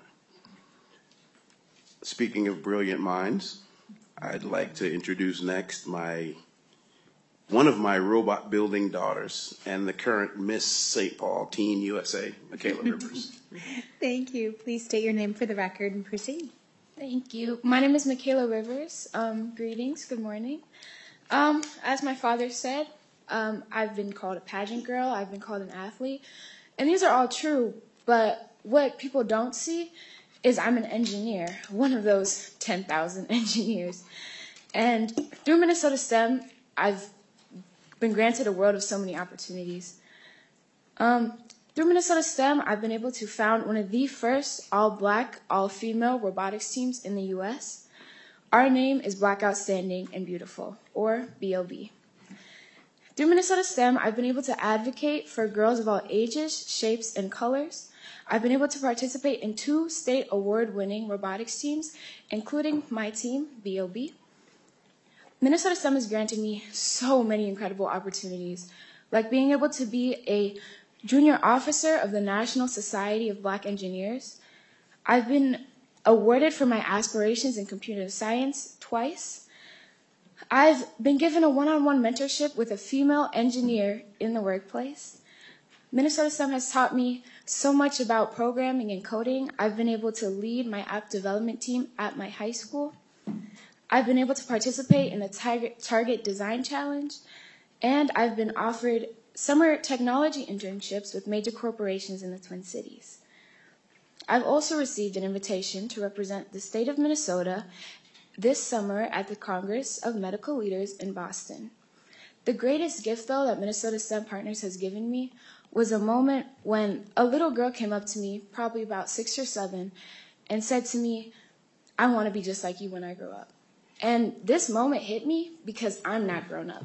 Speaking of brilliant minds, I'd like to introduce next my one of my robot building daughters and the current Miss Saint Paul Teen U S A, Michaela Rivers. Thank you. Please state your name for the record and proceed. Thank you. My name is Michaela Rivers. Um, greetings. Good morning. Um, as my father said, um, I've been called a pageant girl. I've been called an athlete. And these are all true, but what people don't see is I'm an engineer, one of those ten thousand engineers. And through Minnesota STEM, I've been granted a world of so many opportunities. Um, through Minnesota STEM, I've been able to found one of the first all-black, all-female robotics teams in the U S. Our name is Black Outstanding and Beautiful, or B O B. Through Minnesota STEM, I've been able to advocate for girls of all ages, shapes, and colors. I've been able to participate in two state award-winning robotics teams, including my team, B O B. Minnesota STEM has granted me so many incredible opportunities, like being able to be a junior officer of the National Society of Black Engineers. I've been awarded for my aspirations in computer science twice. I've been given a one-on-one mentorship with a female engineer in the workplace. Minnesota STEM has taught me so much about programming and coding. I've been able to lead my app development team at my high school. I've been able to participate in the Target, Target Design Challenge, and I've been offered summer technology internships with major corporations in the Twin Cities. I've also received an invitation to represent the state of Minnesota this summer at the Congress of Medical Leaders in Boston. The greatest gift, though, that Minnesota STEM Partners has given me was a moment when a little girl came up to me, probably about six or seven, and said to me, "I want to be just like you when I grow up." And this moment hit me because I'm not grown up.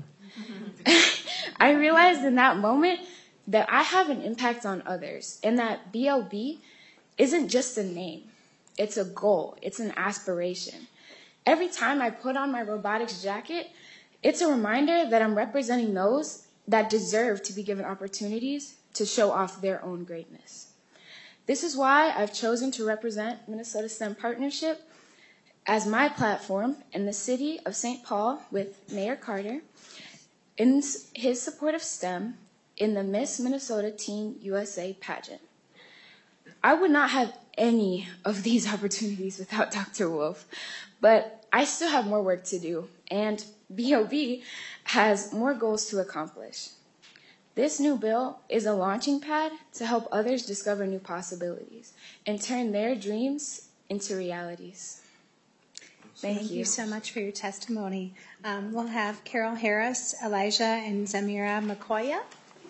I realized in that moment that I have an impact on others, and that B L B isn't just a name. It's a goal. It's an aspiration. Every time I put on my robotics jacket, it's a reminder that I'm representing those that deserve to be given opportunities to show off their own greatness. This is why I've chosen to represent Minnesota STEM Partnership as my platform in the city of Saint Paul with Mayor Carter in his support of STEM in the Miss Minnesota Teen U S A pageant. I would not have any of these opportunities without Doctor Wolf, but I still have more work to do, and B O B has more goals to accomplish. This new bill is a launching pad to help others discover new possibilities and turn their dreams into realities. Thank, Thank you. you so much for your testimony. Um, we'll have Carol Harris, Elijah, and Zamira Makoya.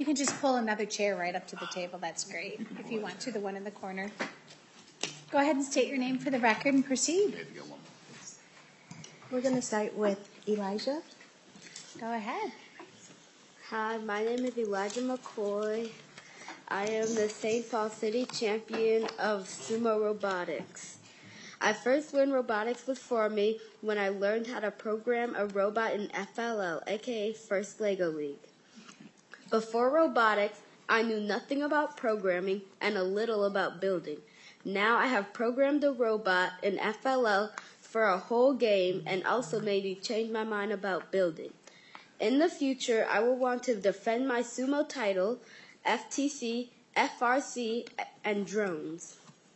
can just pull another chair right up to the table. That's great. If you want to, the one in the corner. Go ahead and state your name for the record and proceed. We're going to start with Elijah. Go ahead. Hi, my name is Elijah McCoy. I am the Saint Paul City champion of sumo robotics. I first learned robotics was for me when I learned how to program a robot in F L L, aka First Lego League. Before robotics, I knew nothing about programming and a little about building. Now I have programmed a robot in F L L for a whole game and also maybe change my mind about building. In the future, I will want to defend my sumo title, F T C, F R C, and drones.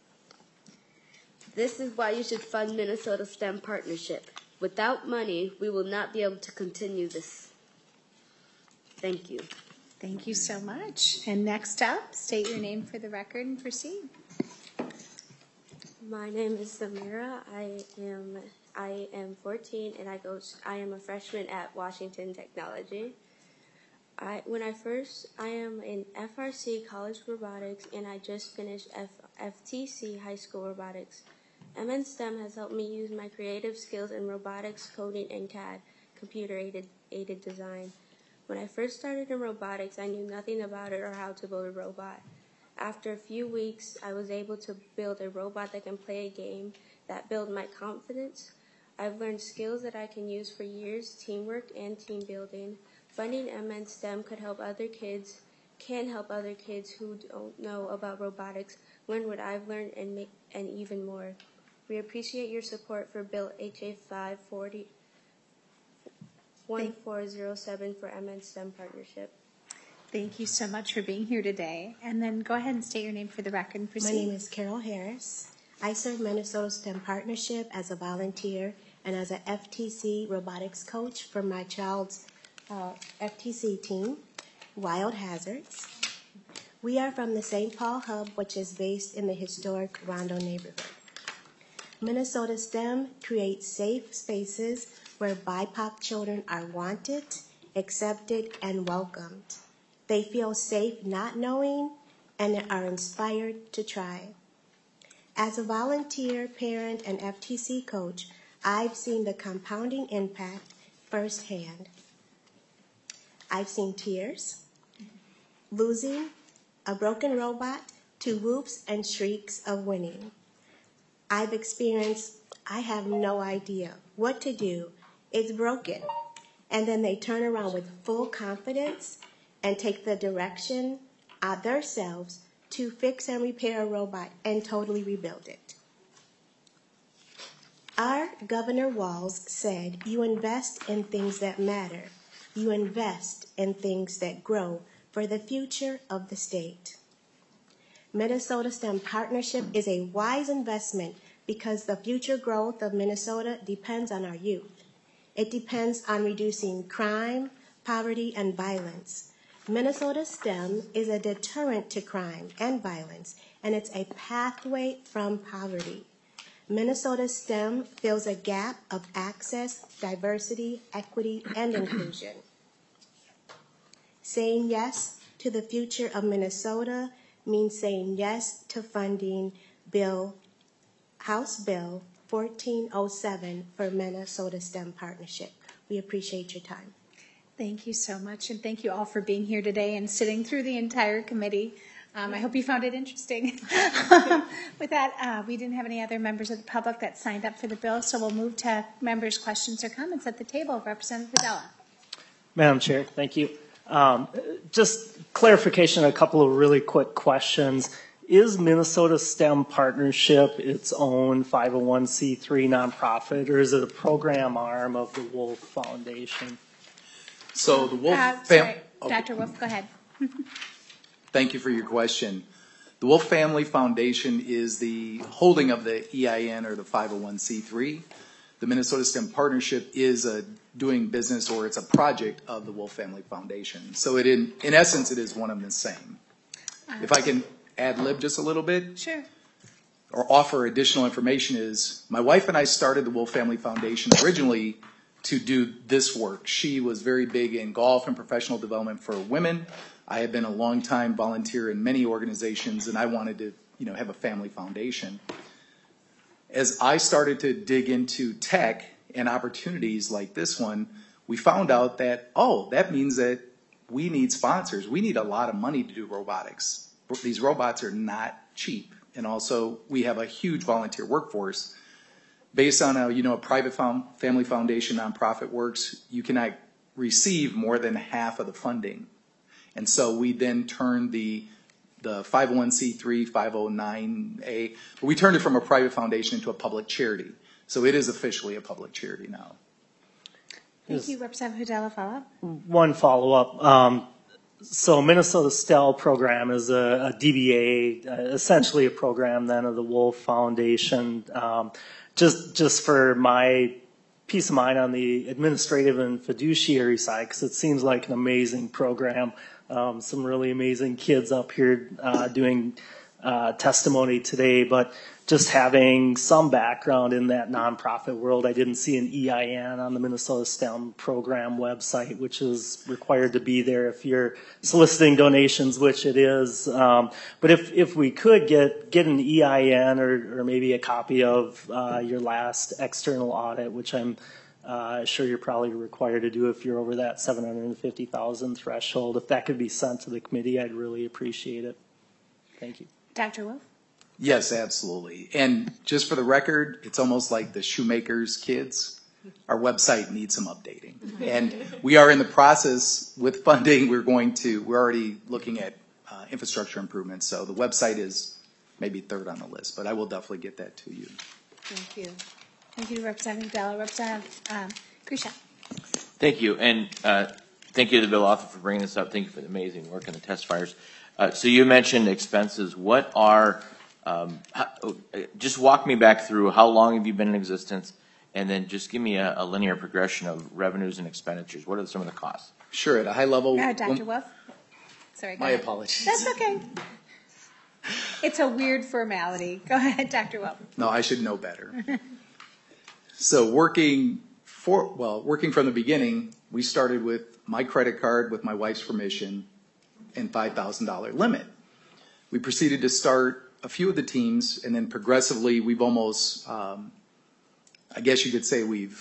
This is why you should fund Minnesota STEM Partnership. Without money, we will not be able to continue this. Thank you. Thank you so much. And next up, state your name for the record and proceed. My name is Samira. I am I am fourteen and I go. I am a freshman at Washington Technology. I when I first I am in F R C College Robotics and I just finished F, FTC High School Robotics. M N STEM has helped me use my creative skills in robotics, coding, and C A D, computer aided aided design. When I first started in robotics, I knew nothing about it or how to build a robot. After a few weeks, I was able to build a robot that can play a game that built my confidence. I've learned skills that I can use for years, teamwork and team building. Funding M N STEM could help other kids, can help other kids who don't know about robotics learn what I've learned and make, and even more. We appreciate your support for Bill H A five forty, one four zero seven for M N STEM Partnership. Thank you so much for being here today. And then go ahead and state your name for the record and proceed. My name is Carol Harris. I serve Minnesota STEM Partnership as a volunteer and as an F T C robotics coach for my child's uh, F T C team, Wild Hazards. We are from the Saint Paul Hub, which is based in the historic Rondo neighborhood. Minnesota STEM creates safe spaces where B I P O C children are wanted, accepted, and welcomed. They feel safe not knowing and are inspired to try. As a volunteer, parent, and F T C coach, I've seen the compounding impact firsthand. I've seen tears, losing, a broken robot, to whoops and shrieks of winning. I've experienced, I have no idea what to do. It's broken. And then they turn around with full confidence and take the direction of themselves to fix and repair a robot and totally rebuild it. Our Governor Walz said, you invest in things that matter. You invest in things that grow for the future of the state. Minnesota STEM Partnership is a wise investment because the future growth of Minnesota depends on our youth. It depends on reducing crime, poverty, and violence. Minnesota STEM is a deterrent to crime and violence, and it's a pathway from poverty. Minnesota STEM fills a gap of access, diversity, equity, and inclusion. Saying yes to the future of Minnesota means saying yes to funding Bill, House Bill fourteen oh seven for Minnesota STEM Partnership. We appreciate your time. Thank you so much, and thank you all for being here today and sitting through the entire committee. Um, I hope you found it interesting. With that, uh, we didn't have any other members of the public that signed up for the bill, so we'll move to members' questions or comments at the table. Representative Videla. Madam Chair, thank you. Um, just clarification, a couple of really quick questions. Is Minnesota STEM Partnership its own five oh one c three nonprofit, or is it a program arm of the Wolf Foundation? So the Wolf uh, family. Sorry, Doctor Wolf, go ahead. Thank you for your question. The Wolf Family Foundation is the holding of the E I N or the five oh one c three. The Minnesota STEM Partnership is a doing business, or it's a project of the Wolf Family Foundation. So it in, in essence, it is one and the same. Uh, if I can ad lib just a little bit. Sure. Or offer additional information is, my wife and I started the Wolf Family Foundation originally to do this work. She was very big in golf and professional development for women. I have been a longtime volunteer in many organizations, and I wanted to, you know, have a family foundation. As I started to dig into tech and opportunities like this one, we found out that, oh, that means that we need sponsors. We need a lot of money to do robotics. These robots are not cheap. And also, we have a huge volunteer workforce. Based on how, you know, a private fam- family foundation nonprofit works, you cannot receive more than half of the funding. And so we then turned the the five oh one c three, five oh nine A, but we turned it from a private foundation into a public charity. So it is officially a public charity now. Thank you, Representative Hudela. Follow-up? One follow-up. Um, so Minnesota STEL program is a, a D B A, uh, essentially a program then of the Wolf Foundation. Um, just just for my peace of mind on the administrative and fiduciary side, because it seems like an amazing program. Um, some really amazing kids up here uh, doing uh, testimony today, but just having some background in that nonprofit world, I didn't see an E I N on the Minnesota STEM program website, which is required to be there if you're soliciting donations, which it is. Um, but if, if we could get, get an E I N or, or maybe a copy of uh, your last external audit, which I'm uh, sure you're probably required to do if you're over that seven hundred fifty thousand threshold, if that could be sent to the committee, I'd really appreciate it. Thank you. Doctor Wolf? Yes, absolutely. And just for the record, it's almost like the Shoemaker's Kids. Our website needs some updating. And we are in the process with funding. We're going to, we're already looking at uh, infrastructure improvements. So the website is maybe third on the list, but I will definitely get that to you. Thank you. Thank you, Representative Della. Representative um, Grisha. Thank you. And uh, thank you to the bill author for bringing this up. Thank you for the amazing work on the testifiers. Uh, so you mentioned expenses. What are Um, how, just walk me back through how long have you been in existence, and then just give me a, a linear progression of revenues and expenditures. What are some of the costs? Sure, at a high level. Uh, Doctor Wolf? Sorry, go My ahead. apologies. That's okay. It's a weird formality. Go ahead, Doctor Wolf. No, I should know better. So working for, well, working from the beginning, we started with my credit card with my wife's permission and five thousand dollars limit. We proceeded to start a few of the teams, and then progressively we've almost, um, I guess you could say we've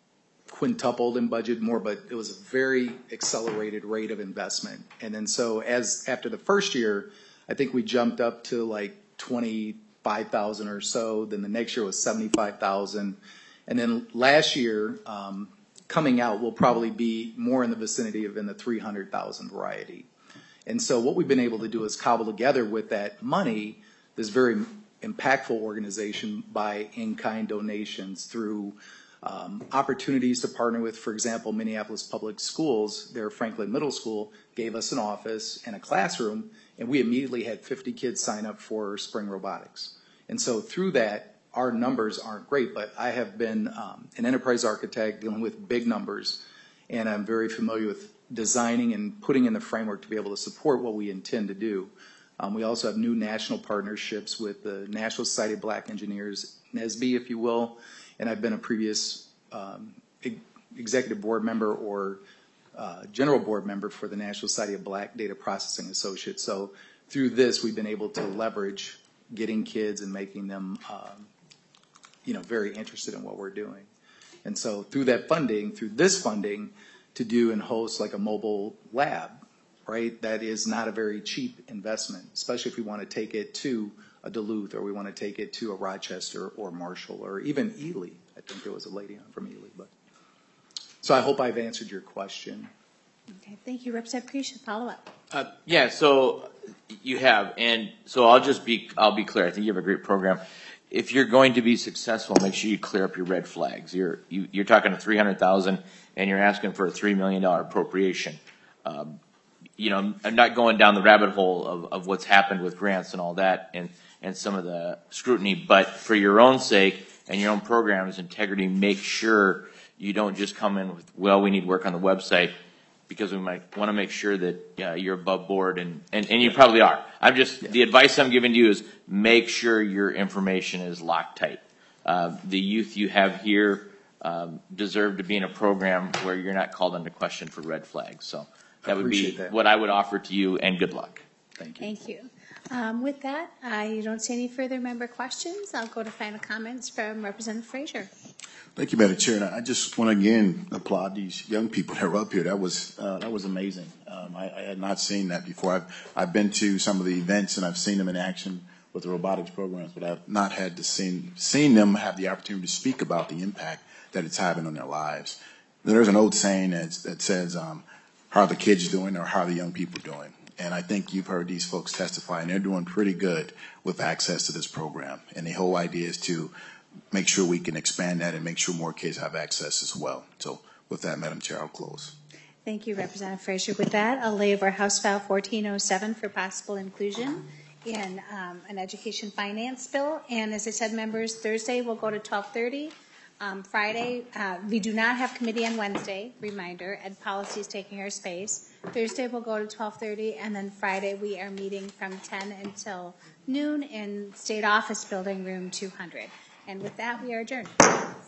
quintupled in budget more, but it was a very accelerated rate of investment. And then so as after the first year, I think we jumped up to like twenty-five thousand or so. Then the next year was seventy-five thousand. And then last year, um, coming out will probably be more in the vicinity of in the three hundred thousand variety. And so what we've been able to do is cobble together with that money this very impactful organization by in-kind donations through um, opportunities to partner with, for example, Minneapolis Public Schools. Their Franklin Middle School gave us an office and a classroom, and we immediately had fifty kids sign up for spring robotics. And so through that, our numbers aren't great, but I have been um, an enterprise architect dealing with big numbers, and I'm very familiar with designing and putting in the framework to be able to support what we intend to do. Um, we also have new national partnerships with the National Society of Black Engineers, N S B, if you will, and I've been a previous um, e- executive board member or uh, general board member for the National Society of Black Data Processing Associates. So through this, we've been able to leverage getting kids and making them, um, you know, very interested in what we're doing. And so through that funding, through this funding, to do and host like a mobile lab, right? That is not a very cheap investment, especially if we want to take it to a Duluth or we want to take it to a Rochester or Marshall or even Ely. I think there was a lady on from Ely. But so I hope I've answered your question. Okay, thank you. Representative Grisha, follow up. Uh, yeah, so you have, and so I'll just be, I'll be clear. I think you have a great program. If you're going to be successful, make sure you clear up your red flags. You're you, you're talking to three hundred thousand, and you're asking for a three million dollar appropriation. Um, you know, I'm not going down the rabbit hole of, of what's happened with grants and all that, and and some of the scrutiny. But for your own sake and your own program's integrity, make sure you don't just come in with, well, we need work on the website, because we might want to make sure that uh, you're above board, and, and, and you probably are. I'm just, yeah. The advice I'm giving to you is make sure your information is locked tight. Uh, the youth you have here um, deserve to be in a program where you're not called into question for red flags. So That would be Appreciate that. what I would offer to you, and good luck. Thank you. Thank you. Um, With that, I don't see any further member questions. I'll go to final comments from Representative Frazier. Thank you, Madam Chair. And I just want to again applaud these young people that are up here. That was uh, that was amazing. Um, I, I had not seen that before. I've I've been to some of the events and I've seen them in action with the robotics programs, but I've not had to seen seen them have the opportunity to speak about the impact that it's having on their lives. There's an old saying that that says, um, "How are the kids doing, or how are the young people doing?" And I think you've heard these folks testify, and they're doing pretty good with access to this program. And the whole idea is to make sure we can expand that and make sure more kids have access as well. So with that, Madam Chair, I'll close. Thank you, Representative Frazier. With that, I'll lay over House File fourteen oh seven for possible inclusion in um, an education finance bill. And as I said, members, Thursday will go to twelve thirty. Um, Friday, uh, we do not have committee on Wednesday, reminder, Ed Policy is taking our space. Thursday will go to twelve thirty, and then Friday we are meeting from ten until noon in State Office Building, room two hundred. And with that, we are adjourned.